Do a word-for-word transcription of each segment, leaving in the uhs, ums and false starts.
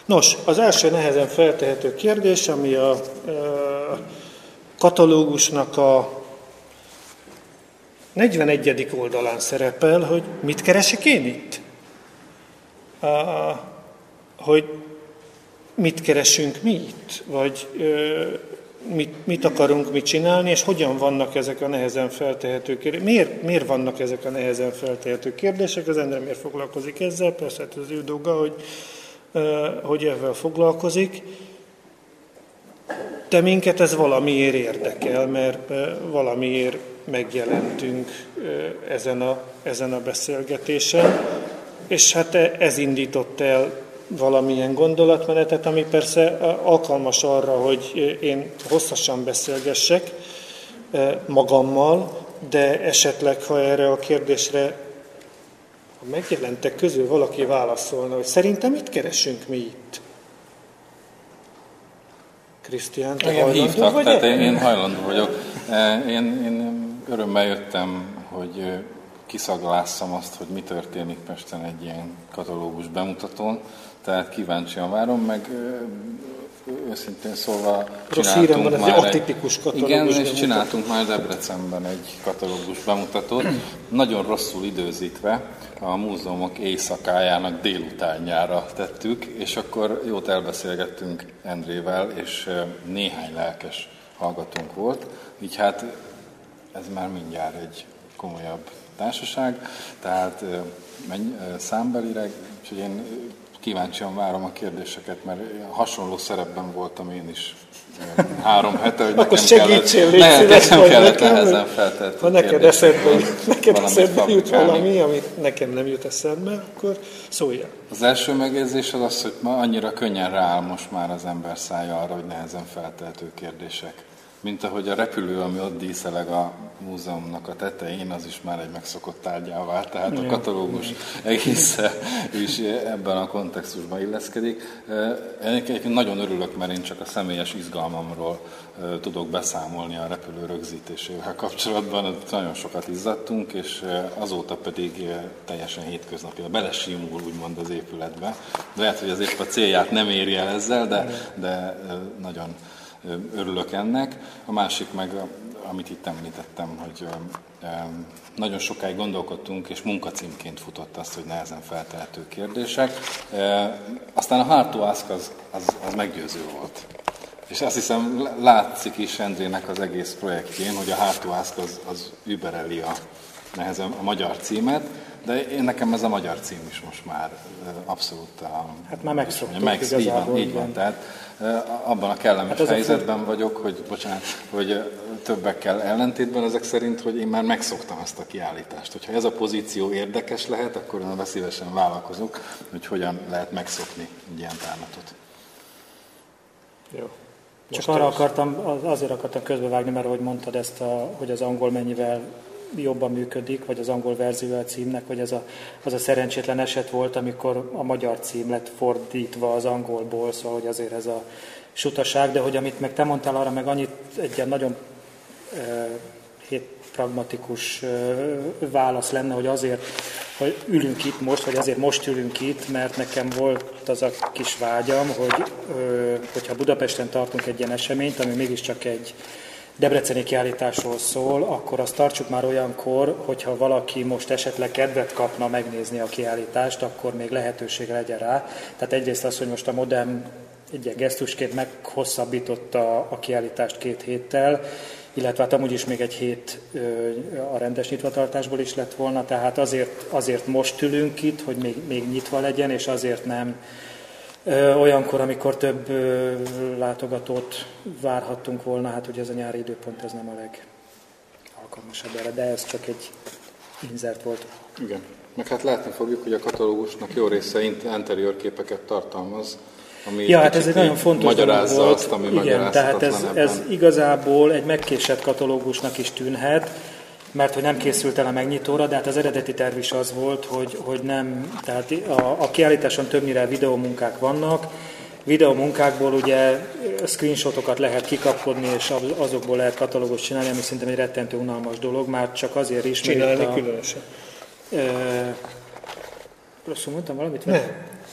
Nos, az első nehezen feltehető kérdés, ami a, a katalógusnak a negyvenegyedik oldalán szerepel, hogy mit keresek én itt? A, hogy mit keresünk mi itt? Vagy ö, mit, mit akarunk mi csinálni, és hogyan vannak ezek a nehezen feltehető kérdések? Miért, miért vannak ezek a nehezen feltehető kérdések? Az Endre miért foglalkozik ezzel? Persze hát az ő dolga, hogy, ö, hogy ezzel foglalkozik. De minket ez valamiért érdekel, mert valamiért megjelentünk ezen a, ezen a beszélgetésen, és hát ez indított el valamilyen gondolatmenetet, ami persze alkalmas arra, hogy én hosszasan beszélgessek magammal, de esetleg, ha erre a kérdésre a megjelentek közül valaki válaszolna, hogy szerintem mit keresünk mi itt? Krisztián, te hajlandó hívtak, vagy? Tehát én, én hajlandó vagyok. Én, én örömmel jöttem, hogy kiszaglásszam azt, hogy mi történik Pesten egy ilyen katalógus bemutatón. Tehát kíváncsian várom, meg őszintén szólva csináltunk van, már egy, igen, és csináltunk már Debrecenben egy katalógus bemutatót, nagyon rosszul időzítve, a múzeumok éjszakájának délutánjára tettük, és akkor jót elbeszélgettünk Endrével, és néhány lelkes hallgatónk volt, így hát ez már mindjárt egy komolyabb társaság, tehát menj, számbelileg, úgyhogy én kíváncsian várom a kérdéseket, mert hasonló szerepben voltam én is három hete, hogy nekem kellett, ne, nekem kellett nehezen feltett. Ha neked eszedbe, neked eszedbe jut valami, amit nekem nem jut eszedbe, akkor szóljál. Az első megjegyzés az az, hogy ma annyira könnyen rááll most már az ember szája arra, hogy nehezen feltehető kérdések. Mint ahogy a repülő, ami ott díszeleg a múzeumnak a tetején, az is már egy megszokott tárgyá vált, tehát a katalógus egész is ebben a kontextusban illeszkedik. Én nagyon örülök, mert én csak a személyes izgalmamról tudok beszámolni a repülő rögzítésével kapcsolatban. Nagyon sokat izzadtunk, és azóta pedig teljesen hétköznapi. Belesimul úgymond az épületbe. Lehet, hogy az épp a célját nem éri el ezzel, de, de nagyon örülök ennek. A másik meg, amit itt említettem, hogy nagyon sokáig gondolkodtunk, és munkacímként futott azt, hogy nehezen feltehető kérdések. Aztán a Hard to Ask az, az, az meggyőző volt. És azt hiszem, látszik is Endrének az egész projektjén, hogy a Hard to Ask az, az übereli a, nehezen a magyar címet, de én nekem ez a magyar cím is most már abszolút a... Hát már megszoktuk meg, igazából. Így van, így van. Tehát abban a kellemes hát helyzetben a... vagyok, hogy, bocsánat, hogy többekkel ellentétben ezek szerint, hogy én már megszoktam ezt a kiállítást. Hogyha ez a pozíció érdekes lehet, akkor én szívesen vállalkozunk, hogy hogyan lehet megszokni egy ilyen tárlatot. Jó. Csak arra akartam, azért akartam közbevágni, mert ahogy mondtad ezt, a, hogy az angol mennyivel jobban működik, vagy az angol verzió a címnek, vagy az a, az a szerencsétlen eset volt, amikor a magyar cím lett fordítva az angolból, szóval hogy azért ez a sutaság, de hogy amit meg te mondtál, arra meg annyit egy ilyen nagyon e, hét pragmatikus e, válasz lenne, hogy azért, hogy ülünk itt most, vagy azért most ülünk itt, mert nekem volt az a kis vágyam, hogy e, hogyha Budapesten tartunk egy ilyen eseményt, ami mégiscsak egy debreceni kiállításról szól, akkor azt tartsuk már olyankor, hogyha valaki most esetleg kedvet kapna megnézni a kiállítást, akkor még lehetősége legyen rá. Tehát egyrészt az, hogy most a Modern egy ilyen gesztusként meghosszabbította a kiállítást két héttel, illetve hát amúgy is még egy hét a rendes nyitvatartásból is lett volna, tehát azért, azért most ülünk itt, hogy még, még nyitva legyen, és azért nem olyankor, amikor több látogatót várhattunk volna, hát ugye ez a nyári időpont ez nem a legalkalmasabb erre, de ez csak egy insert volt. Igen, meg hát látni fogjuk, hogy a katalógusnak jó része interior képeket tartalmaz, ami ja, hát ez egy nagyon fontos magyarázza volt. Azt, ami igen, tehát ez, ez igazából egy megkésett katalógusnak is tűnhet, mert hogy nem készült el a megnyitóra, de hát az eredeti terv is az volt, hogy, hogy nem, tehát a, a kiállításon többnyire videómunkák vannak, videómunkákból ugye screenshotokat lehet kikapkodni, és azokból lehet katalógus csinálni, ami szerintem egy rettentő unalmas dolog, már csak azért is, csinálni különösen. Ö, rosszul mondtam valamit? Nem.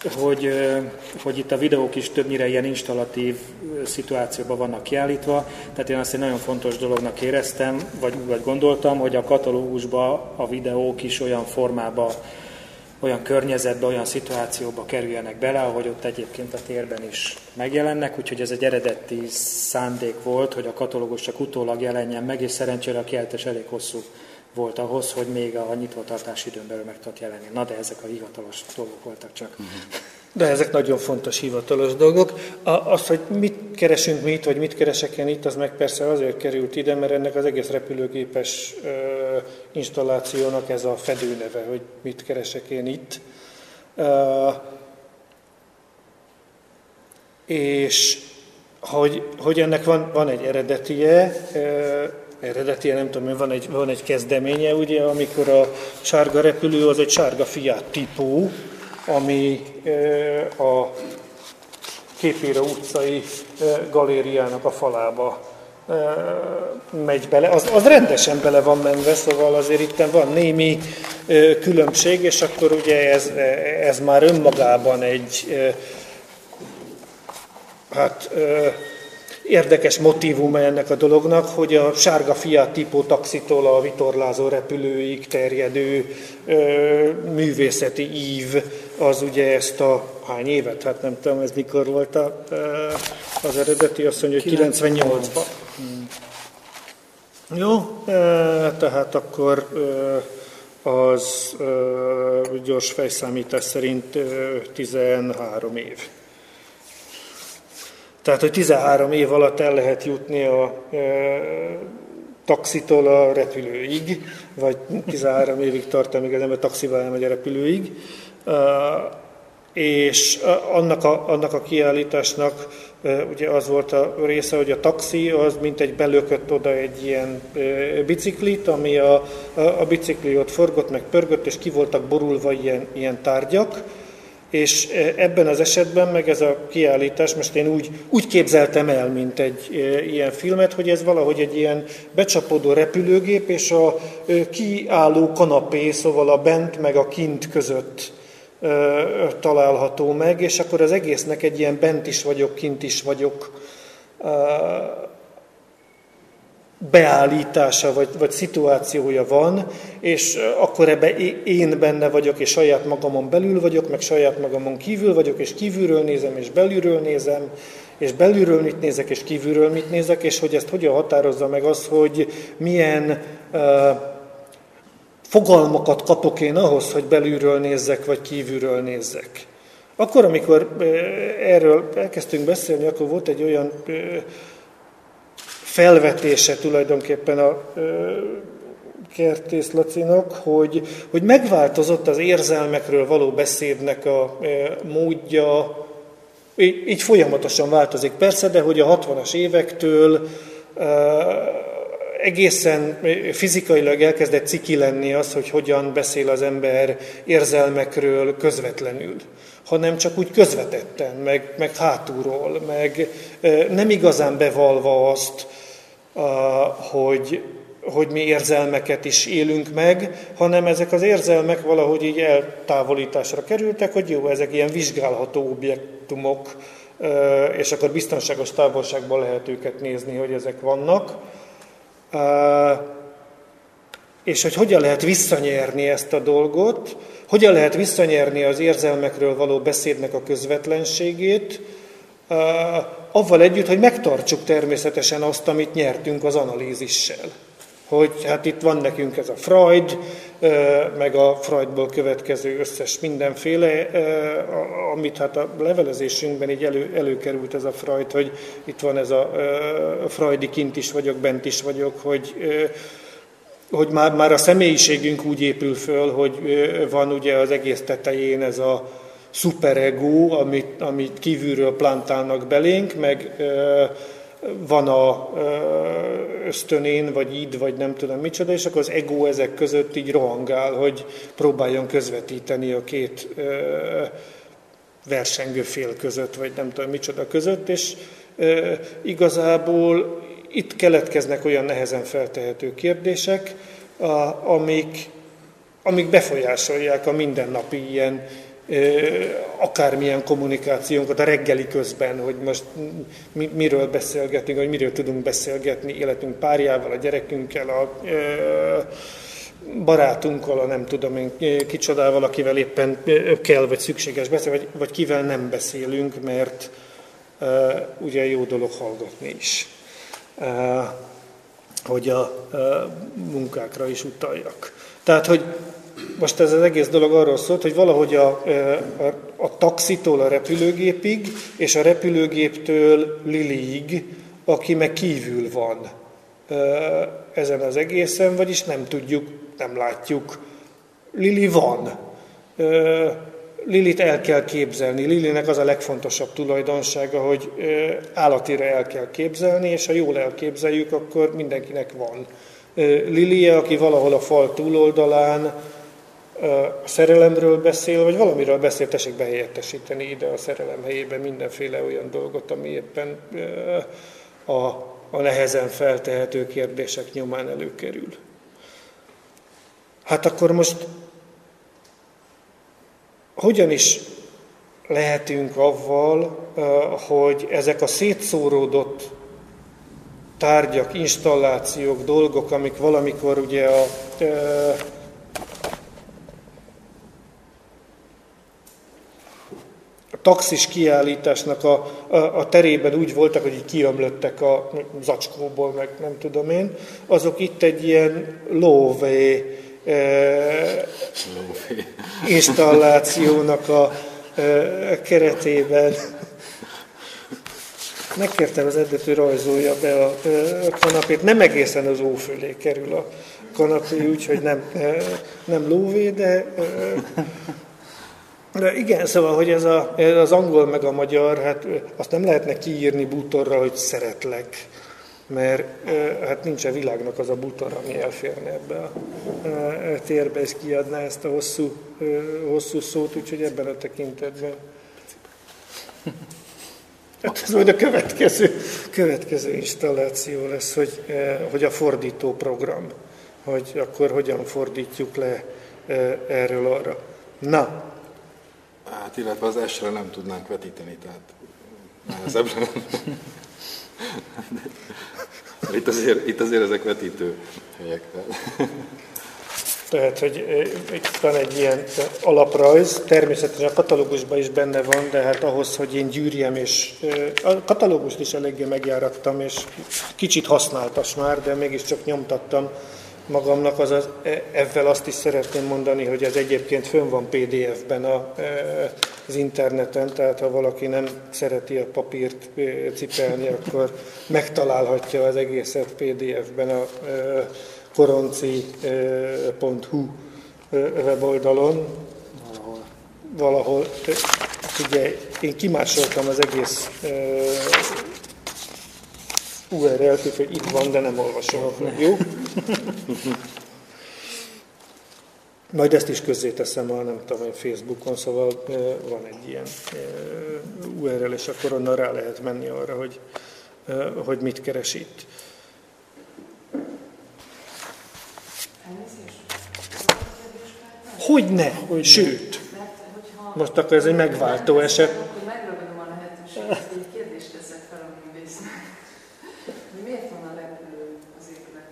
hogy, hogy itt a videók is többnyire ilyen installatív szituációban vannak kiállítva, tehát én azt egy nagyon fontos dolognak éreztem, vagy úgy gondoltam, hogy a katalógusba a videók is olyan formába, olyan környezetbe, olyan szituációba kerüljenek bele, ahogy ott egyébként a térben is megjelennek, úgyhogy ez egy eredeti szándék volt, hogy a katalógus csak utólag jelenjen meg, és szerencsére a kiállítás elég hosszú volt ahhoz, hogy még a nyitvatartási időn belül meg tudott jelenni. Na, de ezek a hivatalos dolgok voltak csak. De ezek nagyon fontos hivatalos dolgok. A, az, hogy mit keresünk mi itt, vagy mit keresek én itt, az meg persze azért került ide, mert ennek az egész repülőgépes ö, installációnak ez a fedőneve, hogy mit keresek én itt. Ö, és hogy, hogy ennek van, van egy eredetie, ö, eredetie, nem tudom, van egy, van egy kezdeménye, ugye, amikor a sárga repülő az egy sárga Fiat típú, ami a Képére utcai galériának a falába megy bele. Az, az rendesen bele van menve, szóval azért itt van némi különbség, és akkor ugye ez, ez már önmagában egy hát érdekes motívuma ennek a dolognak, hogy a sárga Fiat típú taxitól a vitorlázó repülőig terjedő ö, művészeti ív, az ugye ezt a hány évet, hát nem tudom, ez mikor volt a, az eredeti, azt mondja, hogy kilencvennyolcban. Hmm. Jó, tehát akkor az gyors fejszámítás szerint tizenhárom év. Tehát, hogy tizenhárom év alatt el lehet jutni a e, taxitól a repülőig, vagy tizenhárom évig tart, amíg az ember taxival elmegy a repülőig. E, és annak a, annak a kiállításnak e, ugye az volt a része, hogy a taxi az mint egy belökött oda egy ilyen e, biciklit, ami a, a, a bicikli ott forgott, meg pörgött, és ki voltak borulva ilyen, ilyen tárgyak. És ebben az esetben meg ez a kiállítás, most én úgy, úgy képzeltem el, mint egy e, ilyen filmet, hogy ez valahogy egy ilyen becsapódó repülőgép, és a e, kiálló kanapé, szóval a bent meg a kint között e, található meg, és akkor az egésznek egy ilyen bent is vagyok, kint is vagyok e, beállítása, vagy, vagy szituációja van, és akkor ebbe én benne vagyok, és saját magamon belül vagyok, meg saját magamon kívül vagyok, és kívülről nézem, és belülről nézem, és belülről mit nézek, és kívülről mit nézek, és hogy ezt hogyan határozza meg az, hogy milyen uh, fogalmakat kapok én ahhoz, hogy belülről nézzek, vagy kívülről nézzek. Akkor, amikor uh, erről elkezdtünk beszélni, akkor volt egy olyan uh, felvetése tulajdonképpen a ö, Kertész Lacinak, hogy, hogy megváltozott az érzelmekről való beszédnek a ö, módja, így, így folyamatosan változik persze, de hogy a hatvanas évektől ö, egészen fizikailag elkezdett ciki lenni az, hogy hogyan beszél az ember érzelmekről közvetlenül, hanem csak úgy közvetetten, meg, meg hátulról, meg ö, nem igazán bevalva azt, Hogy, hogy mi érzelmeket is élünk meg, hanem ezek az érzelmek valahogy így eltávolításra kerültek, hogy jó, ezek ilyen vizsgálható objektumok, és akkor biztonságos távolságban lehet őket nézni, hogy ezek vannak. És hogy hogyan lehet visszanyerni ezt a dolgot, hogyan lehet visszanyerni az érzelmekről való beszédnek a közvetlenségét, avval együtt, hogy megtartsuk természetesen azt, amit nyertünk az analízissel. Hogy hát itt van nekünk ez a Freud, meg a Freudból következő összes mindenféle, amit hát a levelezésünkben így elő, előkerült ez a Freud, hogy itt van ez a Freudi kint is vagyok, bent is vagyok, hogy, hogy már, már a személyiségünk úgy épül föl, hogy van ugye az egész tetején ez a szuperego, amit, amit kívülről plantálnak belénk, meg ö, van a ö, ösztönén, vagy id, vagy nem tudom micsoda, és akkor az ego ezek között így rohangál, hogy próbáljon közvetíteni a két ö, versengő fél között, vagy nem tudom micsoda között, és ö, igazából itt keletkeznek olyan nehezen feltehető kérdések, a, amik, amik befolyásolják a mindennapi ilyen akármilyen kommunikációnkat a reggeli közben, hogy most mi, miről beszélgetünk, vagy miről tudunk beszélgetni életünk párjával, a gyerekünkkel, a barátunkkal, a nem tudom én kicsodával, akivel éppen kell, vagy szükséges beszélni, vagy, vagy kivel nem beszélünk, mert ugye jó dolog hallgatni is. Hogy a munkákra is utaljak. Tehát, hogy most ez az egész dolog arról szólt, hogy valahogy a, a, a taxitól a repülőgépig, és a repülőgéptől Liliig, aki meg kívül van ezen az egészen, vagyis nem tudjuk, nem látjuk. Lili van. Lilit el kell képzelni. Lilinek az a legfontosabb tulajdonsága, hogy állatira el kell képzelni, és ha jól elképzeljük, akkor mindenkinek van. Lilie, aki valahol a fal túloldalán a szerelemről beszél, vagy valamiről beszél, tessék behelyettesíteni ide a szerelem helyében mindenféle olyan dolgot, ami éppen a, a nehezen feltehető kérdések nyomán előkerül. Hát akkor most hogyan is lehetünk avval, hogy ezek a szétszóródott tárgyak, installációk, dolgok, amik valamikor ugye a, a taxis kiállításnak a, a, a terében úgy voltak, hogy így kiömlöttek a zacskóból, meg nem tudom én, azok itt egy ilyen lóvé installációnak a keretében. Megkértem az edzőt, hogy rajzolja be a kanapét. Nem egészen az ó fölé kerül a kanapé, úgyhogy nem, nem lóvé, de, de igen, szóval, hogy ez, a, ez az angol meg a magyar, hát azt nem lehetne kiírni bútorra, hogy szeretlek. Mert hát nincs a világnak az a bútor, ami elférne ebbe a térbe, és kiadná ezt a hosszú, hosszú szót, úgyhogy ebben a tekintetben. Hát ez majd a következő, következő installáció lesz, hogy, hogy a fordító program, hogy akkor hogyan fordítjuk le erről arra. Na. Hát illetve az esre nem tudnánk vetíteni, tehát nehezebbre nem. Itt azért, itt azért ezek vetítő helyek. Tehát, hogy itt van egy ilyen alaprajz, természetesen a katalógusban is benne van, de hát ahhoz, hogy én gyűrjem, és a katalógust is eléggé megjárattam, és kicsit használtas már, de mégiscsak nyomtattam magamnak, azaz ezzel azt is szeretném mondani, hogy ez egyébként fönn van pé dé ef-ben a, az interneten, tehát ha valaki nem szereti a papírt cipelni, akkor megtalálhatja az egészet pé dé ef-ben a koronci pont hu weboldalon. Valahol. Valahol. Ugye én kimásoltam az egész u er el-t, hogy itt van, de nem olvasom. Jó? Majd ezt is közzéteszem a, nem tudom, Facebookon, szóval van egy ilyen u er el, és akkor onnan rá lehet menni arra, hogy, hogy mit keres itt. Hogyne, hogy sőt. Most akkor ez egy megváltó eset. Megragadom a lehetőséget, hogy egy kérdést teszek fel a művésznek. Miért van a repülő az épület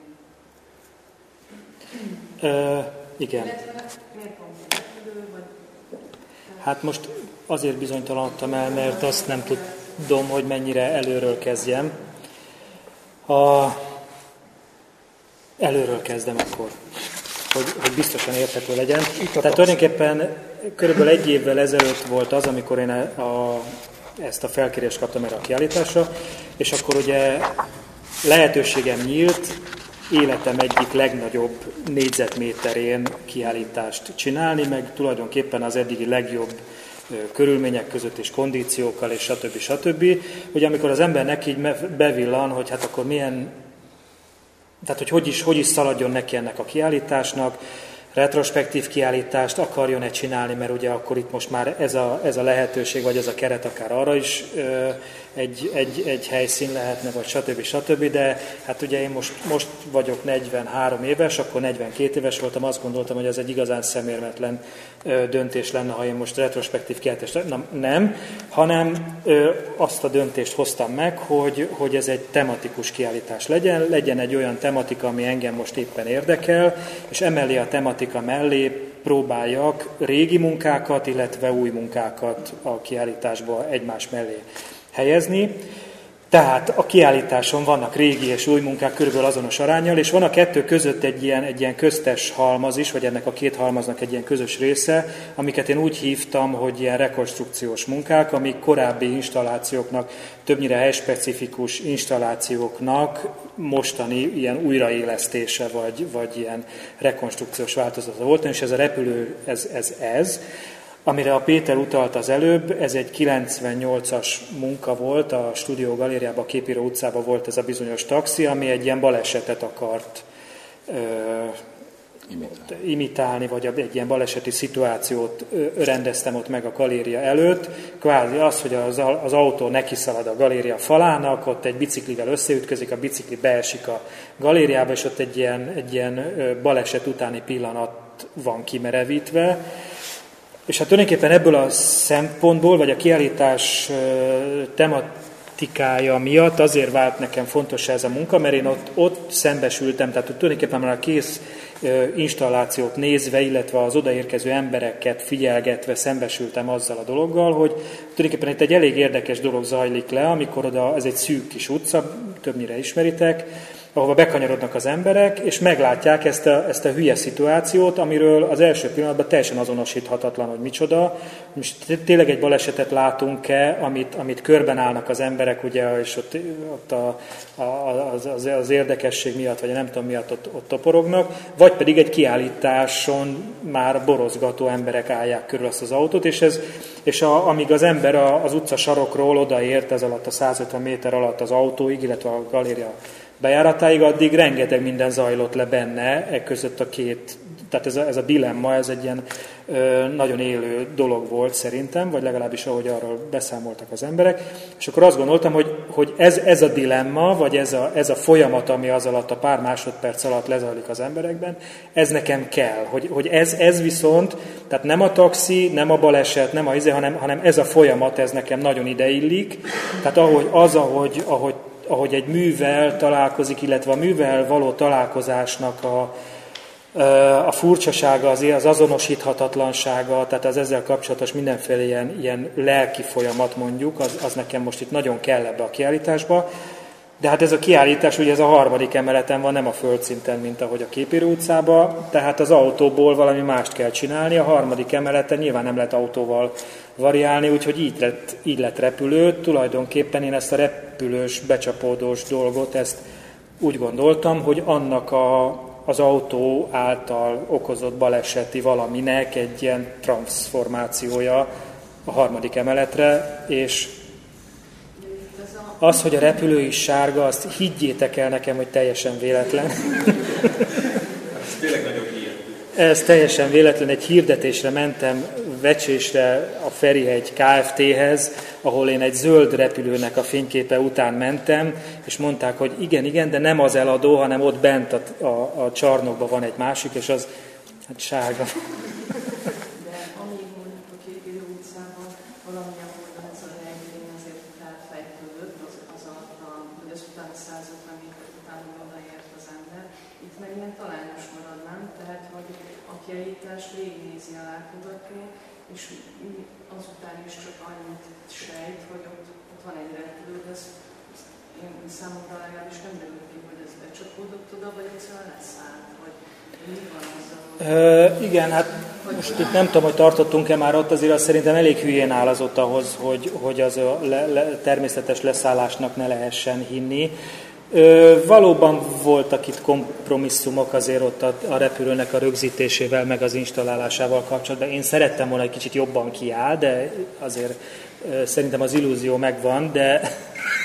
tetején? Uh, igen. Miért van a repülő? Vagy... Hát most azért bizonytalanodtam el, mert azt nem tudom, hogy mennyire előről kezdjem. A... Előről kezdem akkor, hogy, hogy biztosan érthető legyen. Tehát tulajdonképpen körülbelül egy évvel ezelőtt volt az, amikor én a, a, ezt a felkérést kaptam erre a kiállításra, és akkor ugye lehetőségem nyílt életem egyik legnagyobb négyzetméterén kiállítást csinálni, meg tulajdonképpen az eddigi legjobb körülmények között és kondíciókkal, és stb. stb. Hogy amikor az embernek így bevillan, hogy hát akkor milyen, tehát hogy hogy is, hogy is szaladjon neki ennek a kiállításnak, retrospektív kiállítást akarjon-e csinálni, mert ugye akkor itt most már ez a, ez a lehetőség, vagy ez a keret akár arra is ö, egy, egy, egy helyszín lehetne, vagy stb. stb. De hát ugye én most, most vagyok negyvenhárom éves, akkor negyvenkét éves voltam, azt gondoltam, hogy ez egy igazán szemérmetlen ö, döntés lenne, ha én most retrospektív kiállítást nem, nem hanem ö, azt a döntést hoztam meg, hogy, hogy ez egy tematikus kiállítás legyen, legyen egy olyan tematika, ami engem most éppen érdekel, és emellé a tematika mellé próbáljak régi munkákat, illetve új munkákat a kiállításba egymás mellé helyezni. Tehát a kiállításon vannak régi és új munkák körülbelül azonos aránnyal, és van a kettő között egy ilyen, egy ilyen köztes halmaz is, vagy ennek a két halmaznak egy ilyen közös része, amiket én úgy hívtam, hogy ilyen rekonstrukciós munkák, amik korábbi installációknak, többnyire helyspecifikus installációknak mostani ilyen újraélesztése, vagy, vagy ilyen rekonstrukciós változata volt, és ez a repülő, ez ez. ez. Amire a Péter utalt az előbb, ez egy kilencvennyolcas munka volt, a Stúdió Galériában, a Képíró utcában volt ez a bizonyos taxi, ami egy ilyen balesetet akart ö, imitálni. imitálni, vagy egy ilyen baleseti szituációt ö, rendeztem ott meg a galéria előtt. Kvázi az, hogy az, az autó nekiszalad a galéria falának, ott egy biciklivel összeütközik, a bicikli beesik a galériába, és ott egy ilyen, egy ilyen baleset utáni pillanat van kimerevítve. És hát tulajdonképpen ebből a szempontból, vagy a kiállítás tematikája miatt azért vált nekem fontos ez a munka, mert én ott, ott szembesültem, tehát tulajdonképpen már a kész installációt nézve, illetve az odaérkező embereket figyelgetve szembesültem azzal a dologgal, hogy tulajdonképpen itt egy elég érdekes dolog zajlik le, amikor oda, ez egy szűk kis utca, többnyire ismeritek, ahova bekanyarodnak az emberek, és meglátják ezt a, ezt a hülye szituációt, amiről az első pillanatban teljesen azonosíthatatlan, hogy micsoda. Most tényleg egy balesetet látunk-e, amit, amit körben állnak az emberek, ugye, és ott, ott a, a, az, az érdekesség miatt, vagy nem tudom miatt ott, ott toporognak, vagy pedig egy kiállításon már borozgató emberek állják körül azt az autót, és, ez, és a, amíg az ember a, az utca sarokról odaért ez alatt a százötven méter alatt az autóig, illetve a galéria bejáratáig, addig rengeteg minden zajlott le benne, e között a két, tehát ez a, ez a dilemma, ez egy ilyen ö, nagyon élő dolog volt szerintem, vagy legalábbis ahogy arról beszámoltak az emberek, és akkor azt gondoltam, hogy, hogy ez, ez a dilemma, vagy ez a, ez a folyamat, ami az alatt a pár másodperc alatt lezajlik az emberekben, ez nekem kell, hogy, hogy ez, ez viszont, tehát nem a taxi, nem a baleset, nem a izé, hanem, hanem ez a folyamat, ez nekem nagyon ideillik, tehát ahogy, az, ahogy, ahogy ahogy egy művel találkozik, illetve a művel való találkozásnak a, a furcsasága, az, az azonosíthatatlansága, tehát az ezzel kapcsolatos mindenféle ilyen, ilyen lelki folyamat mondjuk, az, az nekem most itt nagyon kell ebbe a kiállításba. De hát ez a kiállítás, ugye ez a harmadik emeleten van, nem a földszinten, mint ahogy a Képíró utcában, tehát az autóból valami mást kell csinálni, a harmadik emeleten nyilván nem lehet autóval variálni, úgyhogy így lett, így lett repülő. Tulajdonképpen én ezt a repülős, becsapódós dolgot, ezt úgy gondoltam, hogy annak a, az autó által okozott baleseti valaminek egy ilyen transformációja a harmadik emeletre, és az, hogy a repülő is sárga, azt higgyétek el nekem, hogy teljesen véletlen. Ez tényleg nagyon hihető. Ez teljesen véletlen. Egy hirdetésre mentem Vecsésre a Ferihegy Kft-hez, ahol én egy zöld repülőnek a fényképe után mentem, és mondták, hogy igen, igen, de nem az eladó, hanem ott bent a, a, a csarnokban van egy másik, és az hát sárga. Végignézi a látogató, és azután is csak annyit sejt, hogy ott, ott van egy repülő, de ez én számomra legalábbis nem derül ki, hogy ez becsapódott oda, vagy egyszerűen leszállt, vagy mi van azzal? Ö, igen, hát most itt nem tudom, hogy tartottunk-e már ott, azért az szerintem elég hülyén áll az ott ahhoz, hogy, hogy az a le, le, természetes leszállásnak ne lehessen hinni. Ö, valóban voltak itt kompromisszumok azért ott a, a repülőnek a rögzítésével, meg az installálásával kapcsolatban. Én szerettem volna, egy kicsit jobban kiáll, de azért ö, szerintem az illúzió megvan, de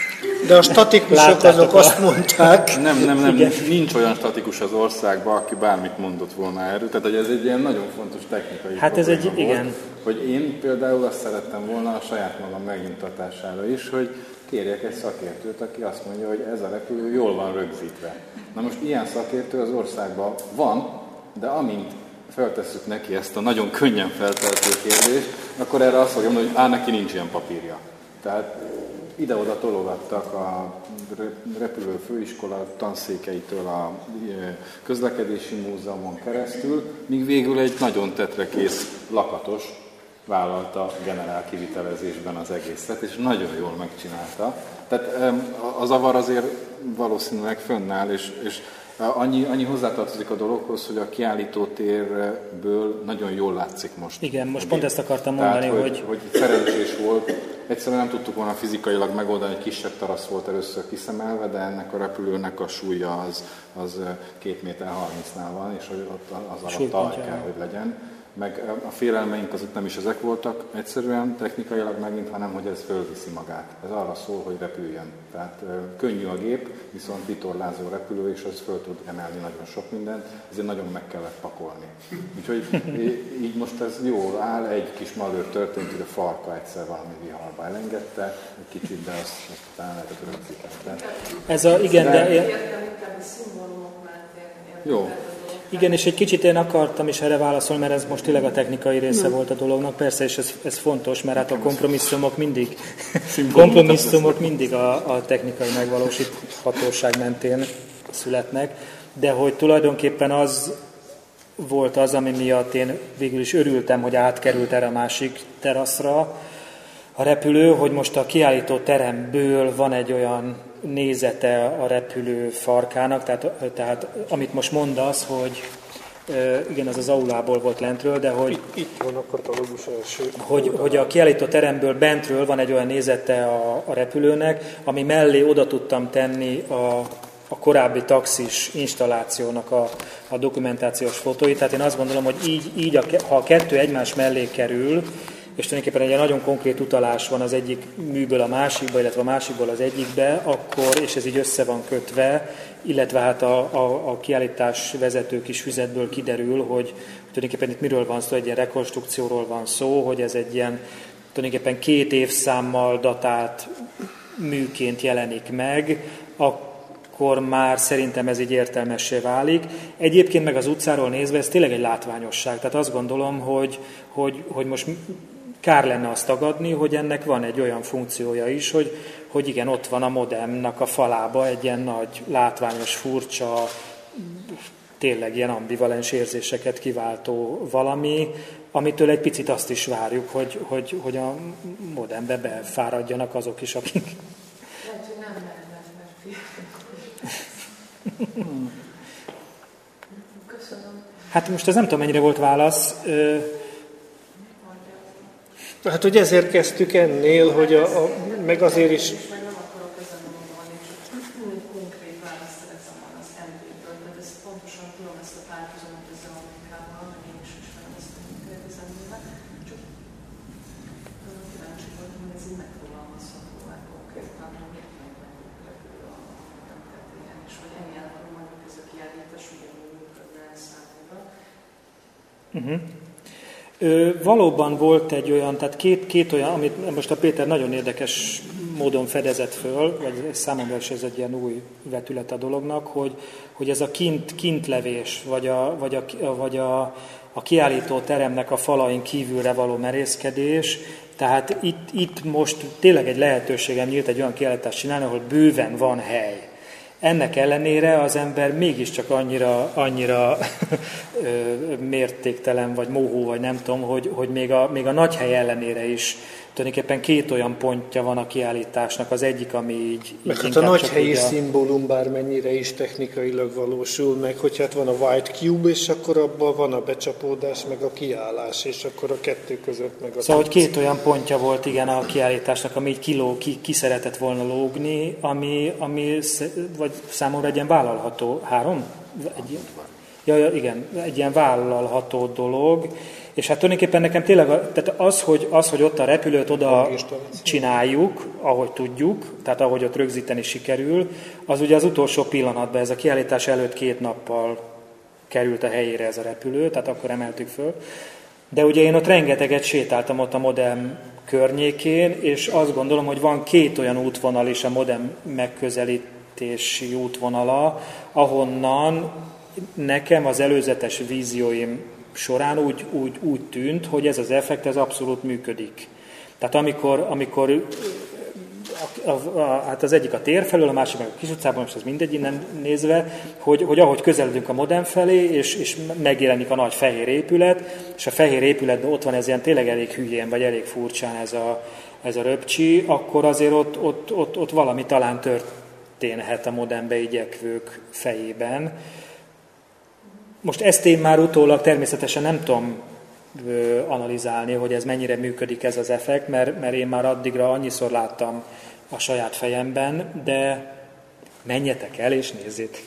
De a statikusok azok azt mondták. Nem, nem, nem, igen. Nincs olyan statikus az országban, aki bármit mondott volna erről. Tehát, hogy ez egy ilyen nagyon fontos technikai hát ez egy, volt, igen. Hogy én például azt szerettem volna a saját magam megnyugtatására is, hogy kérjek egy szakértőt, aki azt mondja, hogy ez a repülő jól van rögzítve. Na most ilyen szakértő az országban van, de amint feltesszük neki ezt a nagyon könnyen feltehető kérdést, akkor erre azt fogja mondani, hogy á, neki nincs ilyen papírja. Tehát ide-oda tologattak a repülő főiskola tanszékeitől a közlekedési múzeumon keresztül, míg végül egy nagyon tetrekész lakatos vállalta generál kivitelezésben az egészet, és nagyon jól megcsinálta. Tehát a zavar azért valószínűleg fönnáll, és, és annyi, annyi hozzátartozik a dologhoz, hogy a kiállítótérből nagyon jól látszik most. Igen, most pont ezt akartam mondani, Tehát, hogy... hogy... hogy szerencsés volt. Egyszerűen nem tudtuk volna fizikailag megoldani, hogy kisebb tarasz volt először kiszemelve, de ennek a repülőnek a súlya az, az két méter harmincnál van, és hogy ott az alatt talaj kell, hogy legyen. Meg a félelmeink azok nem is ezek voltak egyszerűen technikailag megint, hanem hogy ez fölviszi magát. Ez arra szól, hogy repüljön. Tehát könnyű a gép, viszont vitorlázó repülő, és az föl tud emelni nagyon sok mindent, ezért nagyon meg kellett pakolni. Úgyhogy így most ez jól áll, egy kis malőr történt, hogy a farka egyszer valami viharba elengedte, egy kicsit, de azt, azt talán lehetett rögzíteni. Ez a, igen, de... de... Jó. Igen, és egy kicsit én akartam is erre válaszolni, mert ez most tényleg a technikai része volt a dolognak. Persze, és ez, ez fontos, mert hát a kompromisszumok mindig, kompromisszumok mindig a, a technikai megvalósíthatóság mentén születnek, de hogy tulajdonképpen az volt az, ami miatt én végül is örültem, hogy átkerült erre a másik teraszra a repülő, hogy most a kiállító teremből van egy olyan nézete a repülő farkának, tehát, tehát amit most mondasz, hogy igen, az az aulából volt lentről, de hogy, itt, itt van a katalógus első. Hogy, hogy a kiállító teremből bentről van egy olyan nézete a, a repülőnek, ami mellé oda tudtam tenni a, a korábbi taxis installációnak a, a dokumentációs fotóit. Tehát én azt gondolom, hogy így, így a, ha a kettő egymás mellé kerül, és tulajdonképpen egy nagyon konkrét utalás van az egyik műből a másikba, illetve a másikból az egyikbe, akkor, és ez így össze van kötve, illetve hát a, a, a kiállítás vezető kis füzetből kiderül, hogy tulajdonképpen itt miről van szó, egy ilyen rekonstrukcióról van szó, hogy ez egy ilyen tulajdonképpen két évszámmal datált műként jelenik meg, akkor már szerintem ez így értelmessé válik. Egyébként meg az utcáról nézve ez tényleg egy látványosság. Tehát azt gondolom, hogy, hogy, hogy most kár lenne azt tagadni, hogy ennek van egy olyan funkciója is, hogy, hogy igen, ott van a modemnak a falába egy ilyen nagy, látványos, furcsa, tényleg ilyen ambivalens érzéseket kiváltó valami, amitől egy picit azt is várjuk, hogy, hogy, hogy a modembe befáradjanak azok is, akik... Lehet, hogy nem mernek. Köszönöm. Hát most ez nem tudom, mennyire volt válasz. Hát, hogy ezért kezdtük ennél, hogy a, a, meg azért is... Meg nem akarok ezen mondani, csak konkrét választ szeretem volna az em pé-ből, de ezt pontosan tudom ezt a párhuzamot ezzel a munkával, meg én is ismerem ezt a munkát ezen művel, csak kíváncsi voltam, hogy ez így megfogalmazható már konkrétan, hogy miért meg megrepül a tetején, és hogy ennyi elvaró mondjuk ez a kiállítás ugyanúgy működne számomra. Uh-huh. Ö, valóban volt egy olyan, tehát két, két olyan, amit most a Péter nagyon érdekes módon fedezett föl, vagy számomra is ez egy ilyen új vetület a dolognak, hogy, hogy ez a kint, kintlevés, vagy, a, vagy, a, vagy a, a kiállító teremnek a falain kívülre való merészkedés, tehát itt, itt most tényleg egy lehetőségem nyílt egy olyan kiállítást csinálni, ahol bőven van hely. Ennek ellenére az ember mégiscsak annyira, annyira mértéktelen, vagy mohó, vagy nem tudom, hogy, hogy még, a, még a nagy hely ellenére is tulajdonképpen két olyan pontja van a kiállításnak. Az egyik, ami így... Meg így hát a nagy helyi a... szimbólum bármennyire is technikailag valósul meg, hogy hát van a White Cube, és akkor abban van a becsapódás, meg a kiállás, és akkor a kettő között meg a... Szóval, hogy két olyan pontja volt, igen, a kiállításnak, ami így kiló, ki, ki szeretett volna lógni, ami, ami vagy számomra egy ilyen vállalható... Három? Egy, ja, ja, igen, egy ilyen vállalható dolog, És hát tulajdonképpen nekem tényleg tehát az, hogy, az, hogy ott a repülőt oda csináljuk, ahogy tudjuk, tehát ahogy ott rögzíteni sikerül, az ugye az utolsó pillanatban, ez a kiállítás előtt két nappal került a helyére ez a repülő, tehát akkor emeltük föl. De ugye én ott rengeteget sétáltam ott a Modem környékén, és azt gondolom, hogy van két olyan útvonal is a Modem megközelítési útvonala, ahonnan nekem az előzetes vízióim során úgy, úgy, úgy tűnt, hogy ez az effekt ez abszolút működik. Tehát amikor, amikor a, a, a, hát az egyik a tér felől, a másik meg a kis utcában, most ez mindegy innen nézve, hogy, hogy ahogy közeledünk a Modem felé, és, és megjelenik a nagy fehér épület, és a fehér épületben ott van ez ilyen tényleg elég hülyén, vagy elég furcsán ez a, ez a röpcsi, akkor azért ott, ott, ott, ott valami talán történhet a Modembe igyekvők fejében. Most ezt én már utólag természetesen nem tudom ö, analizálni, hogy ez mennyire működik ez az effekt, mert, mert én már addigra annyiszor láttam a saját fejemben, de menjetek el és nézzétek.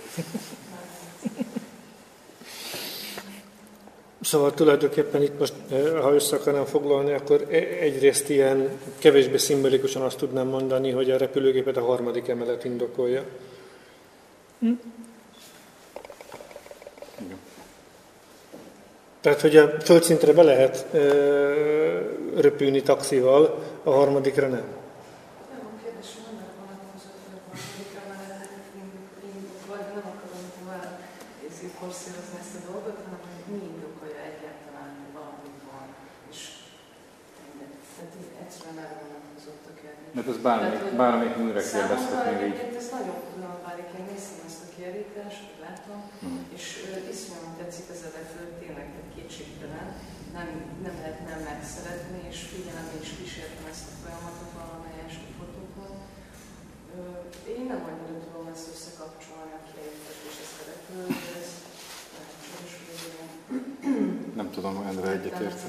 Szóval tulajdonképpen itt most, ha össze akarnám foglalni, akkor egyrészt ilyen kevésbé szimbolikusan azt tudnám mondani, hogy a repülőgépet a harmadik emelet indokolja. Hm. Tehát, hogy a földszintre be lehet ö, röpülni taxival, a harmadikra nem. Nem, a kérdés, hogy nem vonatkozott, hogy a harmadikra mellett vagy nem akarom tovább forszírozni ezt a dolgot, hanem hogy mi indokolja egyáltalán, hogy valamit van. És tehát egyszerűen erre vonatkozott a kérdés. Mert ez bármelyik, bármelyik műre kérdezhetnél így. Számomra ez nagyon külön válik. Én néztem ezt a kiállítást, látom, mm. és iszonyúan tetszik ez a repülő, tényleg kétségtelen. Nem, nem lehet nem megszeretni, és figyelembe is kísértem ezt a folyamatot valamelyes fotókon. Én nem annyira tudom ezt összekapcsolni a kiállítást és ezt a repülőt, de ez lehetséges, hogy nem tudom, Endre egyetérteni.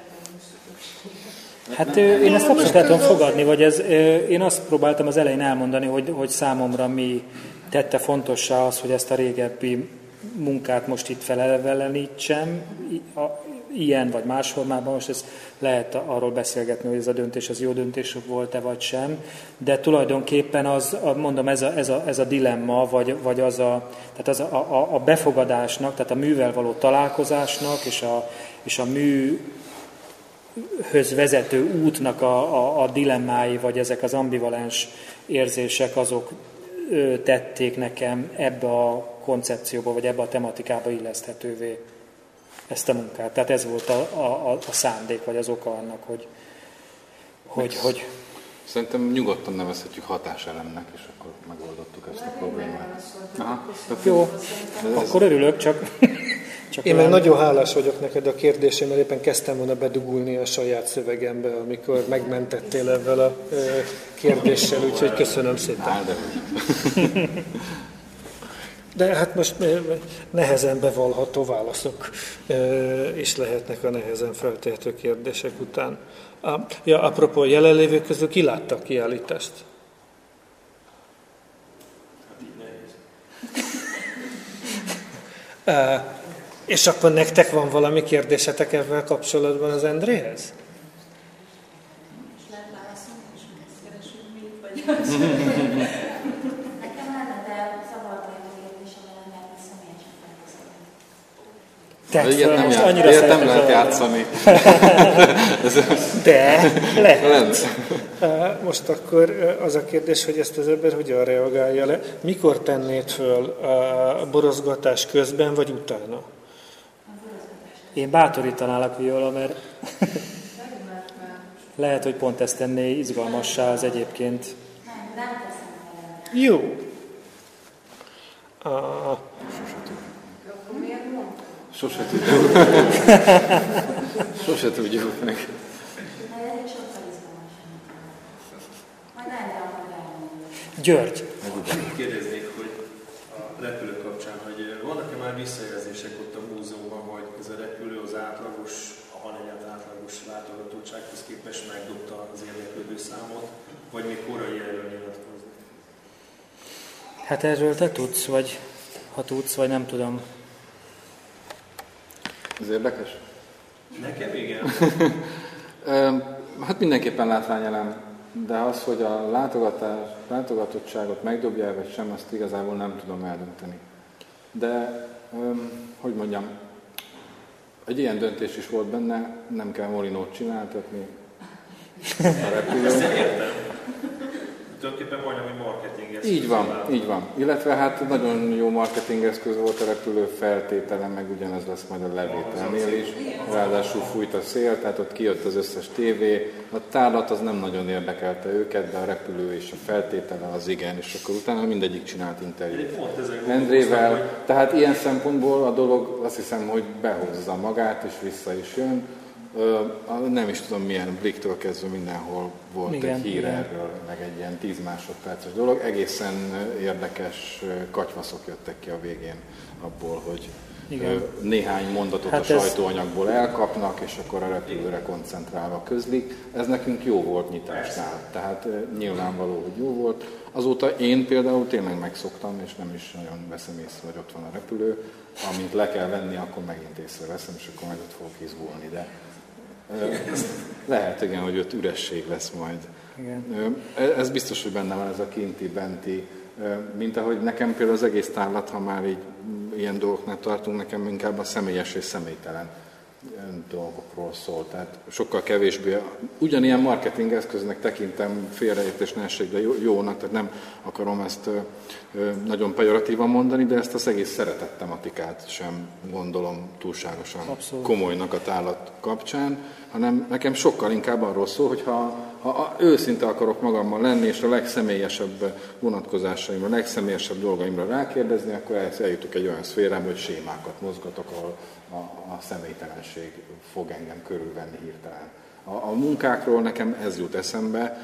Hát én ezt abszolút el tudom fogadni, vagy ez, én azt próbáltam az elején elmondani, hogy, hogy számomra mi tette fontossá az, hogy ezt a régebbi munkát most itt felelevenítsem, ilyen vagy más formában, most ez lehet arról beszélgetni, hogy ez a döntés az jó döntés volt-e vagy sem, de tulajdonképpen az, mondom, ez a, ez a, ez a dilemma, vagy, vagy az, a, tehát az a, a, a befogadásnak, tehát a művel való találkozásnak, és a, és a mű höz vezető útnak a, a, a dilemmái, vagy ezek az ambivalens érzések, azok ö, tették nekem ebbe a koncepcióba, vagy ebbe a tematikába illeszthetővé ezt a munkát. Tehát ez volt a, a, a szándék, vagy az oka annak, hogy... hogy, hogy... Szerintem nyugodtan nevezhetjük hatáselemnek, és akkor megoldottuk ezt a problémát. Aha, jó, akkor örülök, csak... Csak Én meg nagyon hálás vagyok neked a kérdésem, mert éppen kezdtem volna bedugulni a saját szövegembe, amikor megmentettél ebben a kérdéssel, úgyhogy köszönöm szépen. De hát most nehezen bevallható válaszok is lehetnek a nehezen feltehető kérdések után. Ja, apropó, jelenlévők közül ki látta a kiállítást? Hát így nehéz. Uh, és akkor nektek van valami kérdésetek ebben kapcsolatban az Endréhez? És lehet válaszolni, és megkeresünk mit, vagy nekem lenne, de zavarba a kérdésem lenne, mert személyesen megköszönöm. Ilyet nem, ját, annyira ilyet nem lehet játszani. De lehet. Most akkor az a kérdés, hogy ezt az ember hogyan reagálja le. Mikor tennéd föl a borozgatás közben, vagy utána? Én bátorítanálak, Viola, mert lehet, hogy pont ezt tenné izgalmassá az egyébként. Jó. A... Sose tudjuk. Sose tudjuk meg. György. Kérdeznék, hogy a repülő kapcsán, hogy vannak-e már visszajelzések ott a múzeumban, hogy ez a repülő az átlagos, ha van egyáltalán átlagos látogatottsághoz képest megdobta az érdeklődő számot, vagy még korai erről nyilatkozni? Hát erről te tudsz, vagy ha tudsz, vagy nem tudom. Ez érdekes? Nekem igen. Hát mindenképpen látványelem, de az, hogy a látogatás, látogatottságot megdobja vagy sem, azt igazából nem tudom eldönteni. De, hogy mondjam, egy ilyen döntés is volt benne, nem kell Molinót csináltatni a repülőn. Tulajdonképpen majdnem, hogy marketing eszköz. Így van, így van. Illetve hát nagyon jó marketing eszköz volt a repülő feltétele, meg ugyanez lesz majd a levételnél is. Ráadásul fújt a szél, tehát ott kijött az összes tévé. A tárlat az nem nagyon érdekelte őket, de a repülő és a feltétele az igen, és akkor utána mindegyik csinált interjút Endrével. Tehát ilyen szempontból a dolog azt hiszem, hogy behozza magát, és vissza is jön. Nem is tudom milyen Blicktől kezdve mindenhol volt igen, egy hír igen. erről, meg egy ilyen tíz másodperces dolog. Egészen érdekes katyvaszok jöttek ki a végén abból, hogy igen. néhány mondatot hát a sajtóanyagból ez... elkapnak, és akkor a repülőre koncentrálva közlik. Ez nekünk jó volt nyitásnál, tehát nyilvánvaló, hogy jó volt. Azóta én például tényleg megszoktam, és nem is nagyon veszem észre, hogy ott van a repülő. Amint le kell venni, akkor megint észreveszem, és akkor majd ott fogok izgulni, de lehet, igen, hogy ott üresség lesz majd. Igen. Ez biztos, hogy benne van ez a kinti-benti, mint ahogy nekem például az egész tárlat, ha már így ilyen dolgoknál tartunk, nekem inkább a személyes és személytelen dolgokról szól. Tehát sokkal kevésbé, ugyanilyen marketing eszköznek tekintem, félreértés ne essék, de jónak, tehát nem akarom ezt nagyon pejoratívan mondani, de ezt az egész szeretett tematikát sem gondolom túlságosan abszolút komolynak a tárlat kapcsán, hanem nekem sokkal inkább arról szól, hogy ha, ha őszinte akarok magammal lenni, és a legszemélyesebb vonatkozásaimra, a legszemélyesebb dolgaimra rákérdezni, akkor eljutok egy olyan szférába, hogy sémákat mozgatok, ahol a, a személytelenség fog engem körülvenni hirtelen. A, a munkákról nekem ez jut eszembe,